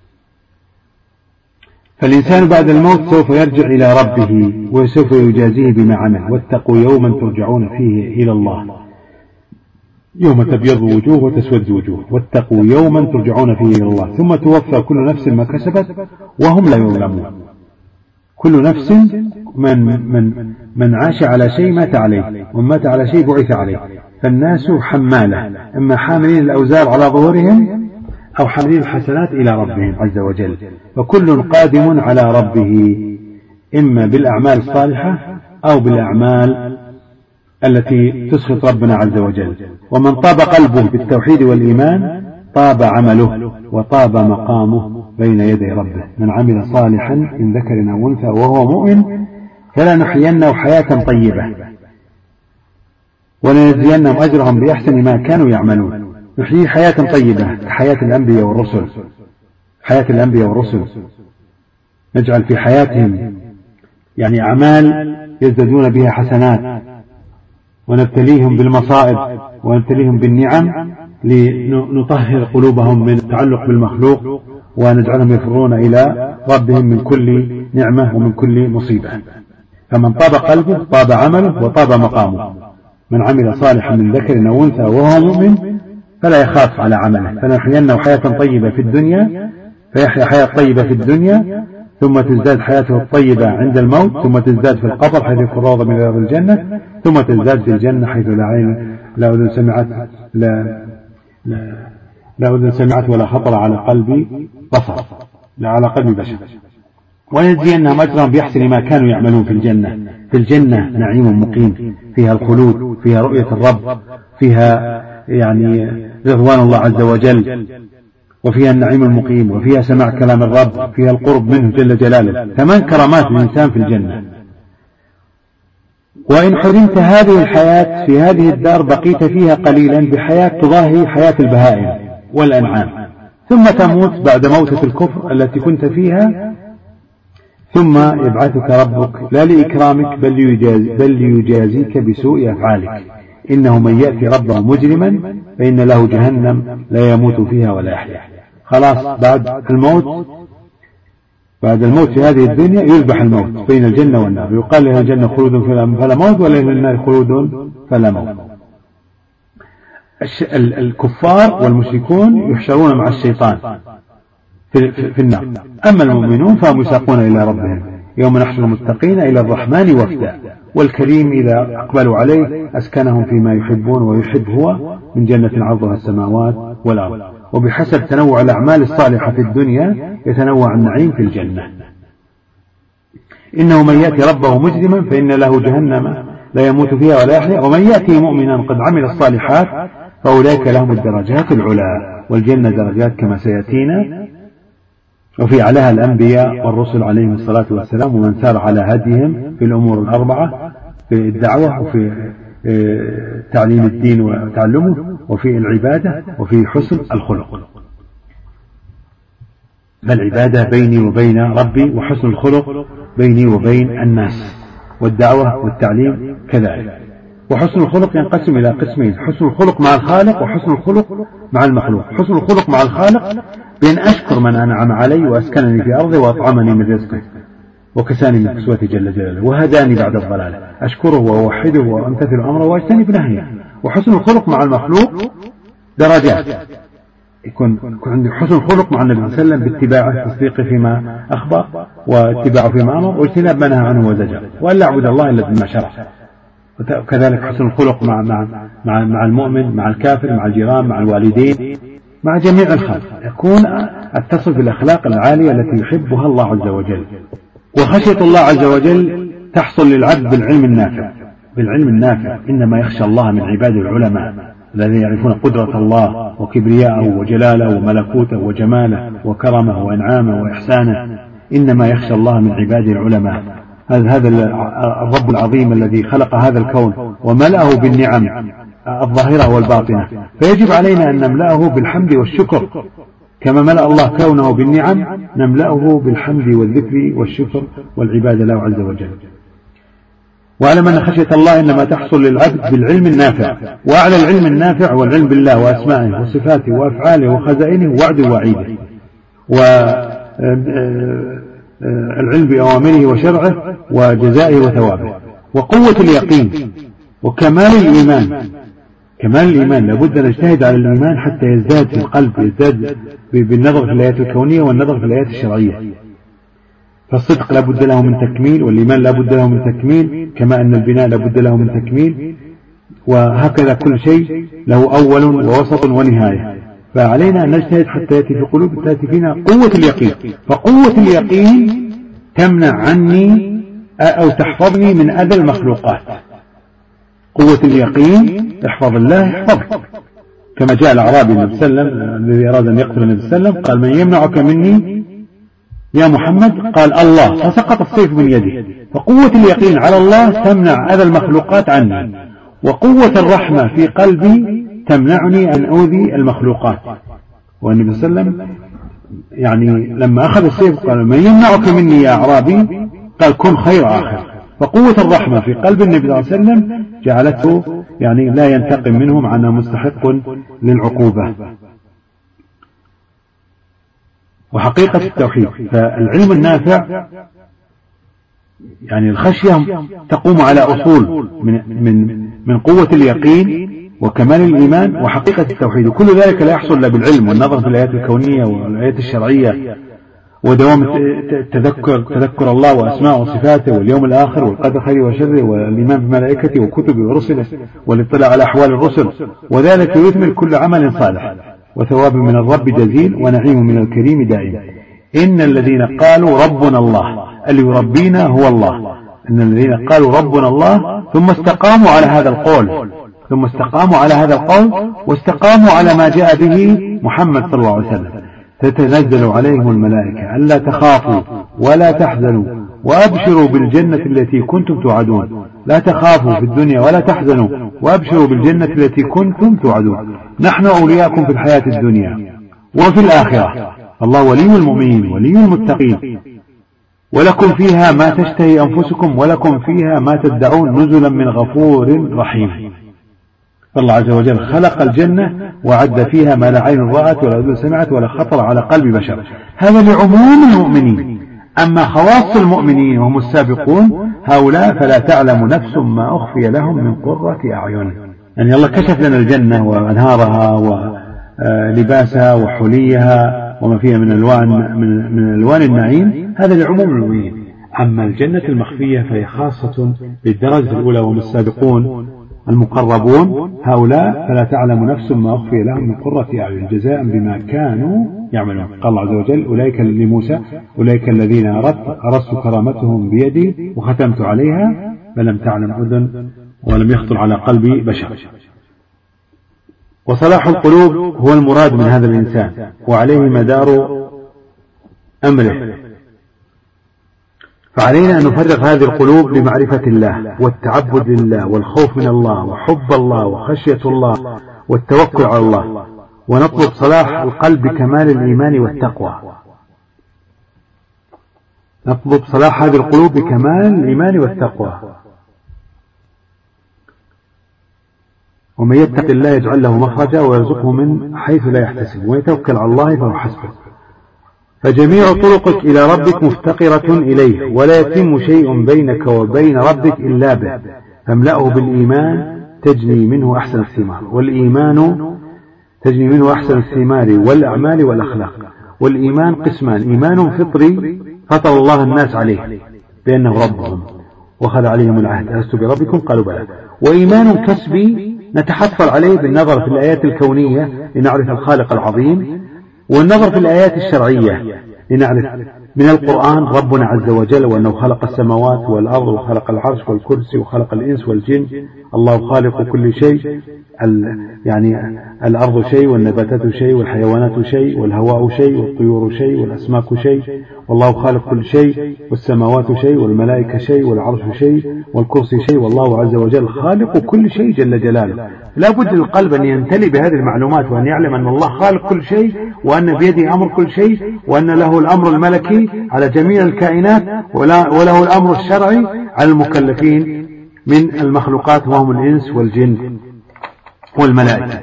فالإنسان بعد الموت سوف يرجع إلى ربه وسوف يجازيه بما عمل. واتقوا يوما ترجعون فيه إلى الله يوم تبيض وجوه وتسود وجوه، واتقوا يوما ترجعون فيه إلى الله ثم توفى كل نفس ما كسبت وهم لا يظلمون. كل نفس من عاش على شيء مات عليه، ومن مات على شيء بعث عليه. فالناس حمالة، إما حاملين الأوزار على ظهورهم أو حاملين الحسنات إلى ربهم عز وجل، فكل قادم على ربه إما بالأعمال الصالحة أو بالأعمال التي تسخط ربنا عز وجل. ومن طاب قلبه بالتوحيد والإيمان طاب عمله وطاب مقامه بين يدي ربه. من عمل صالحا من ذكر أو أنثى وهو مؤمن فلنحيينه حياة طيبة ولنجزينهم أجرهم بأحسن ما كانوا يعملون. نحيي حياة طيبة كحياة الأنبياء والرسل، حياة الأنبياء والرسل، نجعل في حياتهم يعني أعمال يزدادون بها حسنات، ونبتليهم بالمصائب ونبتليهم بالنعم لنطهر قلوبهم من التعلق بالمخلوق، ونجعلهم يفرون إلى ربهم من كل نعمة ومن كل مصيبة. فمن طاب قلبه طاب عمله وطاب مقامه. من عمل صالحا من ذكر أو أنثى وهو مؤمن فلا يخاف على عمله. فنحيينه حياة طيبة في الدنيا، فيحيا حياة طيبة في الدنيا ثم تزداد حياته الطيبة عند الموت، ثم تزداد في القبر حيث يكون روضة من رياض الجنة، ثم تزداد في الجنة حيث لا عين لا أذن سمعت لا أذن سمعت ولا خطر على قلب بصر، لا على قلب بشر. ونجزينهم أجرهم بأحسن ما كانوا يعملون في الجنة. في الجنة نعيم مقيم، فيها الخلود، فيها رؤية الرب، فيها يعني رضوان الله عز وجل، وفيها النعيم المقيم، وفيها سماع كلام الرب، فيها القرب منه جل جلاله. 8 كرامات الإنسان في الجنة. وإن حرمت هذه الحياة في هذه الدار بقيت فيها قليلا بحياة تضاهي حياة البهائم والأنعام، ثم تموت بعد موتة الكفر التي كنت فيها ثم يبعثك ربك لا لإكرامك بل ليجازيك بسوء أفعالك. إنه من يأتي ربه مجرما فإن له جهنم لا يموت فيها ولا يحيا. خلاص بعد الموت في هذه الدنيا يذبح الموت بين الجنة والنار، يقال لها الجنة خلود فلا موت ولا النار خلود فلا موت. الكفار والمشركون يحشرون مع الشيطان في النار، أما المؤمنون فهم يساقون إلى ربهم يوم نحشر المتقين إلى الرحمن وفدا. والكريم إذا أقبلوا عليه أسكنهم فيما يحبون ويحب هو من جنة عرضها السماوات والأرض. وبحسب تنوع الأعمال الصالحة في الدنيا يتنوع النعيم في الجنة. إنه من يأتي ربه مجرما فإن له جهنم لا يموت فيها ولا يحيا، ومن يأتي مؤمنا قد عمل الصالحات فأولئك لهم الدرجات العلى، والجنة درجات كما سيأتينا، وفي أعلاها الأنبياء والرسل عليهم الصلاة والسلام ومن سار على هديهم في الأمور الأربعة، في الدعوة وفي تعليم الدين وتعلمه وفي العبادة وفي حسن الخلق. فالعبادة بيني وبين ربي، وحسن الخلق بيني وبين الناس، والدعوة والتعليم كذلك. وحسن الخلق ينقسم إلى قسمين: حسن الخلق مع الخالق وحسن الخلق مع المخلوق. حسن الخلق مع الخالق بأن أشكر من أنعم علي وأسكنني في أرضه وأطعمني من رزقه وكساني من كسوته جل جلاله وهداني بعد الضلال، أشكره وأوحده وأمتثل أمره وأجتنب نهيه. وحسن الخلق مع المخلوق درجات، يكون عندي حسن الخلق مع النبي صلى الله عليه وسلم باتباعه، تصديقه فيما أخبر واتباعه فيما أمر، واجتناب ما نهى عنه وزجر، وأن لا أعبد الله إلا بما شرع. وكذلك حسن الخلق مع المؤمن، مع الكافر، مع الجيران، مع الوالدين، مع جميع الخلق، يكون أتصف بالأخلاق العالية التي يحبها الله عز وجل. وخشية الله عز وجل تحصل للعبد بالعلم النافع. إنما يخشى الله من عباده العلماء الذين يعرفون قدرة الله وكبرياءه وجلاله وملكوته وجماله وكرمه وإنعامه وإحسانه. إنما يخشى الله من عباده العلماء. هذا الرب العظيم الذي خلق هذا الكون وملأه بالنعم الظاهرة والباطنة، فيجب علينا أن نملأه بالحمد والشكر كما ملأ الله كونه بالنعم، نملأه بالحمد والذكر والشكر والعبادة له عز وجل. واعلم أن خشية الله إنما تحصل للعبد بالعلم النافع، وأعلى العلم النافع والعلم بالله وأسمائه وصفاته وأفعاله وخزائنه ووعده ووعيده، والعلم بأوامره وشرعه وجزائه وثوابه، وقوة اليقين وكمال الإيمان. كمال الإيمان لابد أن نجتهد على الإيمان حتى يزداد في القلب، يزداد بالنظر في الآيات الكونية والنظر في الآيات الشرعية. فالصدق لابد له من تكميل، والإيمان لابد له من تكميل، كما أن البناء لابد له من تكميل، وهكذا كل شيء له أول ووسط ونهاية. فعلينا أن نجتهد حتى يأتي في قلوب تأتي فينا قوة اليقين. فقوة اليقين تمنع عني أو تحفظني من أذى المخلوقات. قوة اليقين احفظ الله يحفظك، كما جاء الأعرابي النبي صلى الله عليه وسلم الذي أراد أن يقتل النبي صلى الله عليه وسلم، قال: من يمنعك مني يا محمد؟ قال: الله، فسقط السيف من يده. فقوة اليقين على الله تمنع أذى المخلوقات عني، وقوة الرحمة في قلبي تمنعني أن أؤذي المخلوقات. والنبي صلى الله عليه وسلم يعني لما أخذ السيف قال: من يمنعك مني يا أعرابي؟ قال: كن خير آخر. فقوة الرحمة في قلب النبي صلى الله عليه وسلم جعلته يعني لا ينتقم منهم عنه مستحق للعقوبة. وحقيقة التوحيد، فالعلم النافع يعني الخشية تقوم على أصول من قوة اليقين وكمال الإيمان وحقيقة التوحيد، وكل ذلك لا يحصل إلا بالعلم والنظر في الآيات الكونية والآيات الشرعية، ودوام تذكر الله وأسماءه وصفاته واليوم الآخر والقدر خيره وشره والإيمان بملائكته وكتبه ورسله والاطلاع على أحوال الرسل، وذلك يثمر كل عمل صالح، وثواب من الرب جزيل ونعيم من الكريم دائم. إن الذين قالوا ربنا الله، اللي يربينا هو الله. إن الذين قالوا ربنا الله ثم استقاموا على هذا القول واستقاموا على ما جاء به محمد صلى الله عليه وسلم، تتنزل عليهم الملائكة ألا تخافوا ولا تحزنوا وأبشروا بالجنة التي كنتم توعدون. لا تخافوا في الدنيا ولا تحزنوا وأبشروا بالجنة التي كنتم توعدون. نحن أولياءكم في الحياة الدنيا وفي الآخرة. الله ولي المؤمنين ولي المتقين، ولكم فيها ما تشتهي أنفسكم ولكم فيها ما تدعون نزلا من غفور رحيم. فالله عز وجل خلق الجنة وعد فيها ما لا عين رأت ولا أذن سمعت ولا خطر على قلب بشر. هذا لعموم المؤمنين. أما خواص المؤمنين وهم السابقون هؤلاء فلا تعلم نفس ما أخفي لهم من قرة أعين. يعني الله كشف لنا الجنة وأنهارها ولباسها وحليها وما فيها من ألوان النعيم، هذا لعموم المؤمنين. أما الجنة المخفية فهي خاصة بالدرجة الأولى وهم السابقون المقربون، هؤلاء فلا تعلم نفس ما أخفي لهم من قرة أعين جزاء بما كانوا يعملون. قال الله عز وجل أولئك لموسى أولئك الذين أرست كرامتهم بيدي وختمت عليها فلم تعلم أذن ولم يخطر على قلب بشر. وصلاح القلوب هو المراد من هذا الإنسان وعليه مدار أمره، فعلينا أن نفرغ هذه القلوب لمعرفة الله والتعبد لله والخوف من الله وحب الله وخشية الله والتوكل على الله، ونطلب صلاح القلب بكمال الإيمان والتقوى. نطلب صلاح هذه القلوب بكمال الإيمان والتقوى. ومن يتق الله يجعل له مخرجا ويرزقه من حيث لا يحتسب ويتوكل على الله فهو حسبه. فجميع طرقك إلى ربك مفتقرة إليه ولا يتم شيء بينك وبين ربك إلا به، فاملأه بالإيمان تجني منه أحسن الثمار. والإيمان تجني منه أحسن الثمار والأعمال والأخلاق. والإيمان قسمان: إيمان فطري فطر الله الناس عليه بأنه ربهم وخذ عليهم العهد ألست بربكم قالوا بلى. وإيمان كسبي نتحفر عليه بالنظر في الآيات الكونية لنعرف الخالق العظيم، والنظر في الآيات الشرعية لنعرف من القرآن ربنا عز وجل وأنه خلق السماوات والأرض وخلق العرش والكرسي وخلق الإنس والجن. الله خالق كل شيء، يعني الأرض شيء والنباتات شيء والحيوانات شيء والهواء شيء والطيور شيء والأسماك شيء، والله خالق كل شيء، والسماوات شيء والملائكة شيء والعرش شيء والكرسي شيء، والله عز وجل خالق كل شيء جل جلاله. لا بد للقلب أن يمتلئ بهذه المعلومات وأن يعلم أن الله خالق كل شيء وأن بيده أمر كل شيء وأن له الأمر الملكي على جميع الكائنات وله الأمر الشرعي على المكلفين من المخلوقات وهم الإنس والجن والملائكة.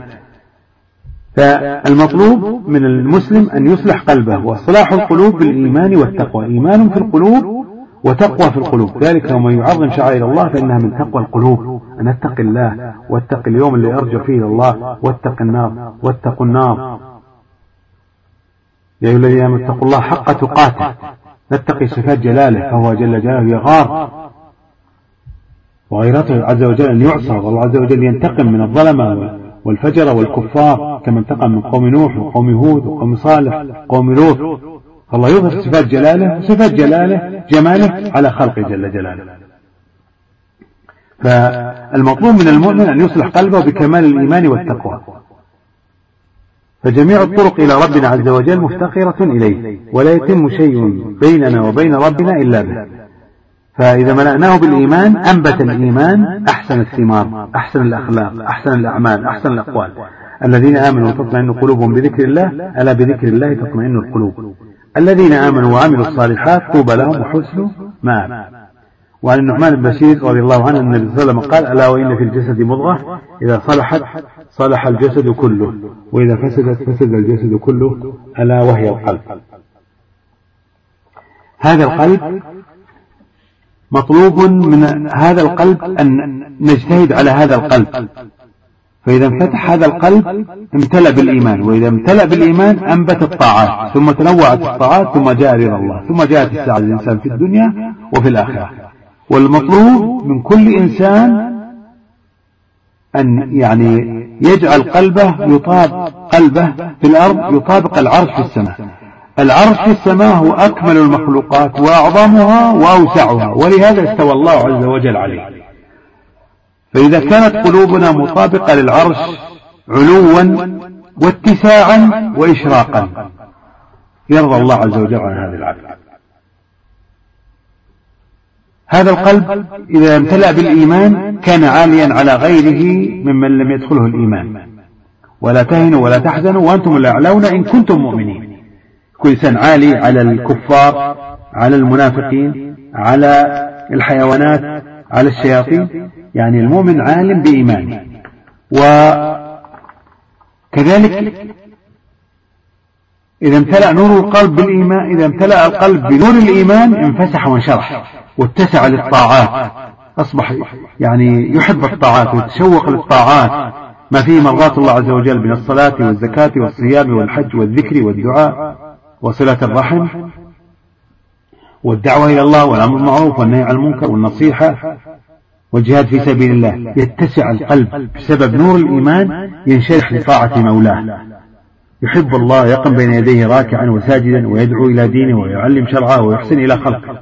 فالمطلوب من المسلم أن يصلح قلبه، وصلاح القلوب بالإيمان والتقوى. إيمان في القلوب وتقوى في القلوب، ذلك ومن يعظم شعائر الله فإنها من تقوى القلوب. أن اتق الله واتق اليوم اللي أرجع فيه إلى الله، واتق النار واتقوا النار يا أيها الذين آمنوا اتقوا الله حق تقاته. نتقي صفات جلاله فهو جل جلاله يغار، وغيرته عز وجل أن يعصى، والله عز وجل ينتقم من الظلمة والفجر والكفار كما انتقم من قوم نوح وقوم هود وقوم صالح وقوم لوط. فالله يظهر صفات جلاله وصفات جماله على خلقه جل جلاله. فالمطلوب من المؤمن أن يصلح قلبه بكمال الإيمان والتقوى. فجميع الطرق إلى ربنا عز وجل مفتقرة إليه ولا يتم شيء بيننا وبين ربنا إلا به. فإذا ملأناه بالإيمان أنبت الإيمان أحسن الثمار، أحسن الأخلاق، أحسن الأعمال، أحسن الأقوال. الذين آمنوا تطمئن قلوبهم بذكر الله ألا بذكر الله تطمئن القلوب. الذين آمنوا وعملوا الصالحات طوبى لهم وحسن مآب. وعن النعمان بن بشير رضي الله عنه أن النبي صلى الله عليه وسلم قال: ألا وإن في الجسد مضغة إذا صلحت صلح الجسد كله وإذا فسدت فسد الجسد كله ألا وهي القلب. هذا القلب مطلوب من هذا القلب أن نجتهد على هذا القلب، فإذا انفتح هذا القلب امتلأ بالإيمان، وإذا امتلأ بالإيمان أنبت الطاعات، ثم تنوعت الطاعات، ثم جاء رضا الله، ثم جاءت السعادة للإنسان في الدنيا وفي الآخرة. والمطلوب من كل إنسان أن يعني يجعل قلبه في الأرض يطابق العرش في السماء. العرش في السماء هو أكمل المخلوقات وأعظمها وأوسعها، ولهذا استوى الله عز وجل عليه. فإذا كانت قلوبنا مطابقة للعرش علوا واتساعا وإشراقا يرضى الله عز وجل عن هذا العبد. هذا القلب إذا امتلأ بالإيمان كان عاليا على غيره ممن لم يدخله الإيمان. ولا تهنوا ولا تحزنوا وأنتم الأعلون إن كنتم مؤمنين. كل إنسان عالي على الكفار على المنافقين، على الحيوانات، على الشياطين. يعني المؤمن عالم بإيمانه. وكذلك إذا امتلأ نور القلب بالإيمان، إذا امتلأ القلب بنور الإيمان انفسح وانشرح واتسع للطاعات، أصبح يعني يحب الطاعات ويتشوق للطاعات، ما فيه مرضات الله عز وجل من الصلاة والزكاة والصيام والحج والذكر والدعاء وصلة الرحم والدعوة إلى الله والأمر بالمعروف والنهي عن المنكر والنصيحة والجهاد في سبيل الله. يتسع القلب بسبب نور الإيمان، ينشرح لطاعة مولاه، يحب الله، يقم بين يديه راكعا وساجدا ويدعو إلى دينه ويعلم شرعه ويحسن إلى خلقه.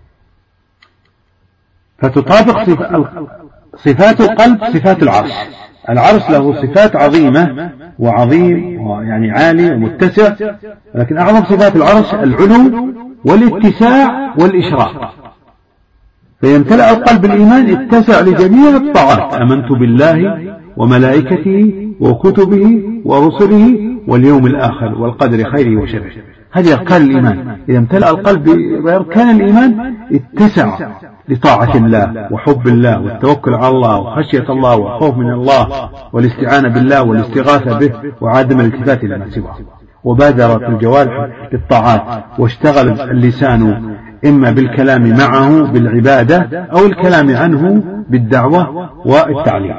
فتطابق صفات القلب صفات العرش. العرش له صفات عظيمة وعظيم يعني عالي ومتسع، لكن أعظم صفات العرش العلو والاتساع والإشراق. فيمتلأ القلب بالإيمان اتسع لجميع الطاعات. آمنت بالله وملائكته وكتبه ورسله واليوم الآخر والقدر خيره وشره. هذه أركان الإيمان. إذا امتلأ القلب بأركان الإيمان اتسع لطاعة الله وحب الله والتوكل على الله وخشية الله والخوف من الله والاستعانة بالله والاستغاثة به وعدم الالتفات إلى ما سواه. وبادرت الجوارح للطاعات، واشتغل اللسان إما بالكلام معه بالعبادة أو الكلام عنه بالدعوة والتعليم.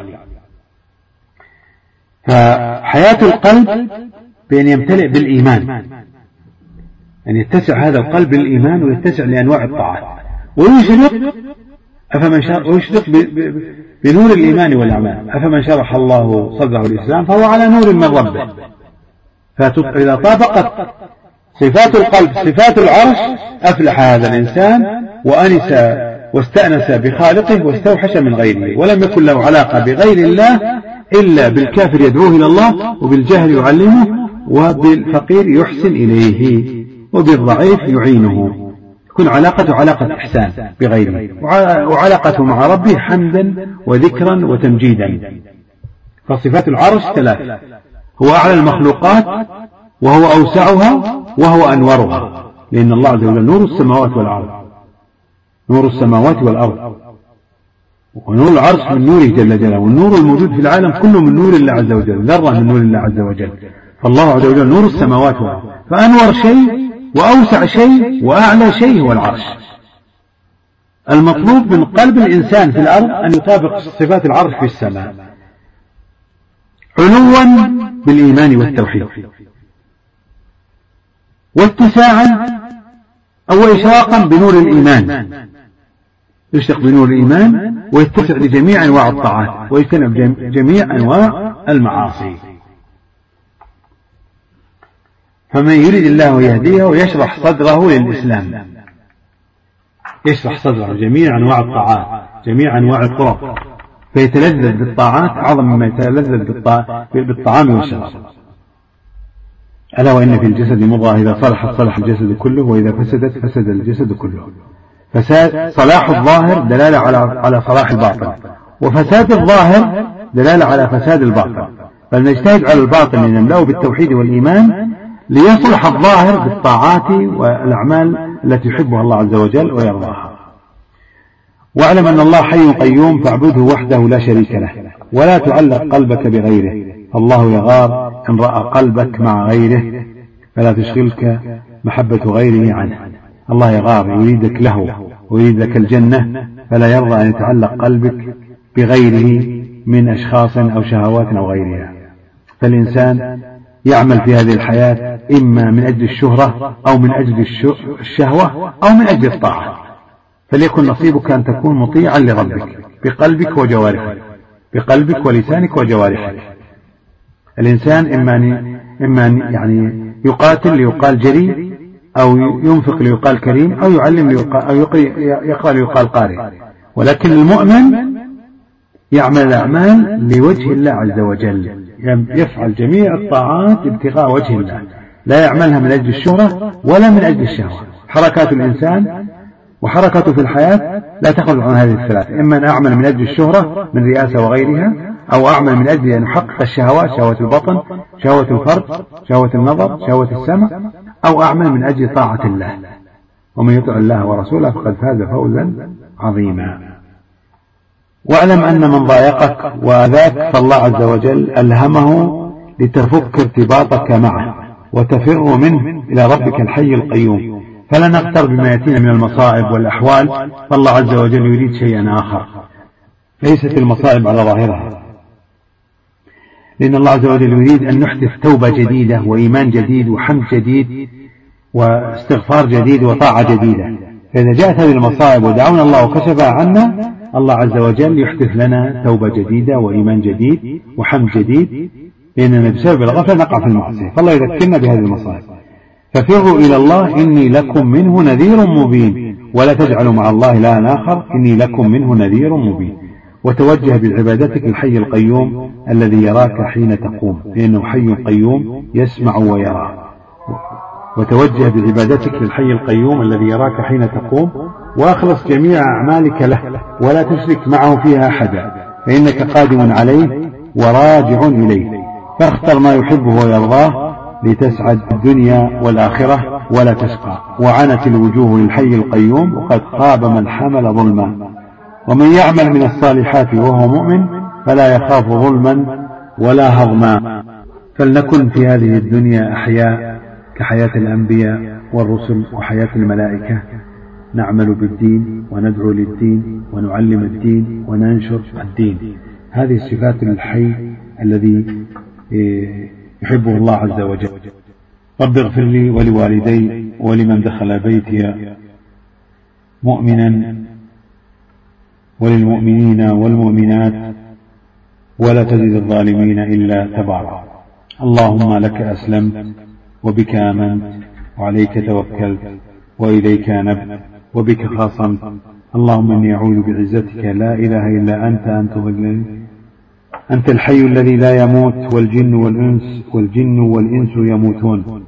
فحياة القلب بأن يمتلئ بالإيمان، أن يتسع هذا القلب بالإيمان ويتسع لأنواع الطاعات، ويشرق بنور الإيمان والأعمال. أفمن شرح الله صدره الإسلام فهو على نور من ربه. فإذا طابقت صفات القلب صفات العرش أفلح هذا الإنسان وأنس واستأنس بخالقه واستوحش من غيره، ولم يكن له علاقة بغير الله إلا بالكافر يدعوه إلى الله، وبالجهل يعلمه، وبالفقير يحسن إليه، وبالضعيف يعينه. تكون علاقته علاقة إحسان بغيره، وعلاقته مع ربه حمدا وذكرا وتمجيدا. فصفات العرش ثلاث: هو أعلى المخلوقات، وهو أوسعها، وهو أنورها، لأن الله عز وجل نور السماوات والأرض، نور السماوات والأرض، ونور العرش من نوره جل جلاله، والنور الموجود في العالم كله من نور الله عز وجل، ذرة من نور الله عز وجل. فالله عز وجل نور السماوات والأرض، فأنور شيء وأوسع شيء وأعلى شيء هو العرش. المطلوب من قلب الإنسان في الأرض أن يطابق صفات العرش في السماء، علوا بالإيمان والتوحيد، واتساعا أو إشراقا بنور الإيمان، يشرق بنور الإيمان ويتسع لجميع أنواع الطاعات ويجتنب جميع أنواع المعاصي. فمن يريد الله يهديه ويشرح صدره للإسلام، يشرح صدره جميع أنواع الطاعات، جميع أنواع القرب، فيتلذذ بالطاعات أعظم مما يتلذذ بالطعام والشراب. ألا وإن في الجسد مضغة إذا صلحت صلح الجسد كله، وإذا فسدت فسد الجسد كله. فساد صلاح الظاهر دلالة على صلاح الباطن، وفساد الظاهر دلالة على فساد الباطن. فلنجتهد على الباطن لنملأه بالتوحيد والإيمان ليصلح الظاهر بالطاعات والأعمال التي يحبها الله عز وجل ويرضاها. واعلم أن الله حي قيوم فاعبده وحده لا شريك له، ولا تعلق قلبك بغيره، فالله يغار إن رأى قلبك مع غيره، فلا تشغلك محبة غيره عنه. الله يغار، يريدك له ويريد لك الجنة، فلا يرضى أن يتعلق قلبك بغيره من أشخاص أو شهوات أو غيرها. فالإنسان يعمل في هذه الحياة إما من أجل الشهرة أو من أجل الشهوة أو من أجل الطاعة. فليكن نصيبك أن تكون مطيعا لربك بقلبك وجوارحك، بقلبك ولسانك وجوارحك. الإنسان إما يعني يقاتل ليقال جري، أو ينفق ليقال كريم، أو يعلم أو يقرأ ليقال قارئ. ولكن المؤمن يعمل الأعمال لوجه الله عز وجل، يفعل جميع الطاعات ابتغاء وجه الله، لا يعملها من أجل الشهرة ولا من أجل الشهوة. حركات الإنسان وحركته في الحياة لا تخرج عن هذه الثلاث: إما أن أعمل من أجل الشهرة من رئاسة وغيرها، أو أعمل من أجل أن أحقق الشهوات، شهوة البطن، شهوة الفرج، شهوة النظر، شهوة السمع، أو أعمل من أجل طاعة الله. ومن يطع الله ورسوله فقد فاز فوزا عظيما. واعلم أن من ضايقك وأذاك فالله عز وجل ألهمه لتفك ارتباطك معه وتفر منه إلى ربك الحي القيوم، فلا نغتر بما يأتينا من المصائب والأحوال، فالله عز وجل يريد شيئا آخر. ليست المصائب على ظاهرها، لأن الله عز وجل يريد أن نحدث توبة جديدة وإيمان جديد وحمد جديد واستغفار جديد وطاعة جديدة. فإذا جاءت هذه المصائب ودعونا الله وكشفها عنا، الله عز وجل يحدث لنا توبة جديدة وإيمان جديد وحمد جديد، لأننا بسبب الغفلة نقع في المعصية، فالله يذكرنا بهذه المصائب. ففروا إلى الله إني لكم منه نذير مبين، ولا تجعلوا مع الله إلها آخر إني لكم منه نذير مبين. وتوجه بعبادتك الحي القيوم الذي يراك حين تقوم، لأنه حي قيوم يسمع ويرى. وتوجه بعبادتك للحي القيوم الذي يراك حين تقوم، وأخلص جميع أعمالك له ولا تشرك معه فيها أحدا، فإنك قادم عليه وراجع إليه، فاختر ما يحبه ويرضاه لتسعد الدنيا والآخرة ولا تشقى. وعنت الوجوه للحي القيوم وقد خاب من حمل ظلما. ومن يعمل من الصالحات وهو مؤمن فلا يخاف ظلما ولا هضما. فلنكن في هذه الدنيا أحياء كحياة الأنبياء والرسل وحياة الملائكة، نعمل بالدين وندعو للدين ونعلم الدين وننشر الدين. هذه الصفات الحي الذي يحبه الله عز وجل. رب اغفر لي ولوالدي ولمن دخل بيتي مؤمنا وللمؤمنين والمؤمنات ولا تزد الظالمين إلا تبارا. اللهم لك أسلمت وبك آمنت وعليك توكلت وإليك أنبت وبك خاصمت. اللهم إني أعوذ بعزتك لا إله إلا أنت أن تضلني. أنت الحي الذي لا يموت والجن والإنس يموتون.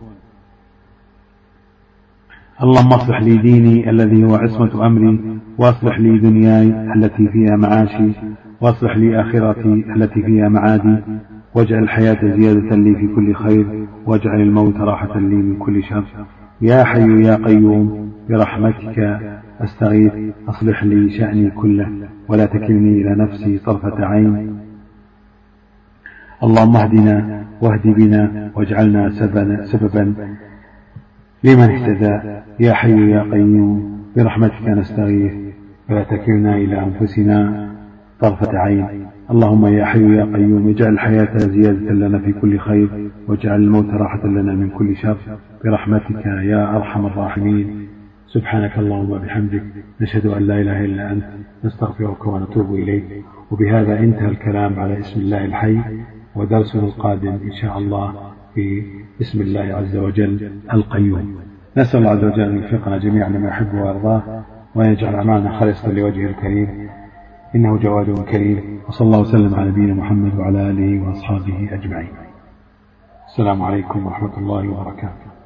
اللهم اصلح لي ديني الذي هو عصمة أمري، واصلح لي دنياي التي فيها معاشي، واصلح لي آخرتي التي فيها معادي، واجعل الحياة زيادة لي في كل خير، واجعل الموت راحة لي من كل شر. يا حي يا قيوم برحمتك أستغيث، أصلح لي شأني كله ولا تكلني إلى نفسي طرفة عين. اللهم اهدنا واهد بنا واجعلنا سببا لمن اهتدى. يا حي يا قيوم برحمتك نستغيث ولا تكلنا إلى أنفسنا طرفة عين. اللهم يا حي يا قيوم اجعل الحياة زيادة لنا في كل خير، واجعل الموت راحة لنا من كل شر برحمتك يا أرحم الراحمين. سبحانك اللهم وبحمدك، نشهد أن لا إله إلا أنت، نستغفرك ونتوب إليك. وبهذا انتهى الكلام على اسم الله الحي، ودرسنا القادم إن شاء الله في اسم الله عز وجل القيوم. نسأل الله عز وجل أن يوفقنا جميعا لما يحب ويرضاه، وأن يجعل أعمالنا خالصة لوجهه الكريم، إنه جواد كريم. وصلى الله وسلم على نبينا محمد وعلى آله وأصحابه أجمعين. السلام عليكم ورحمة الله وبركاته.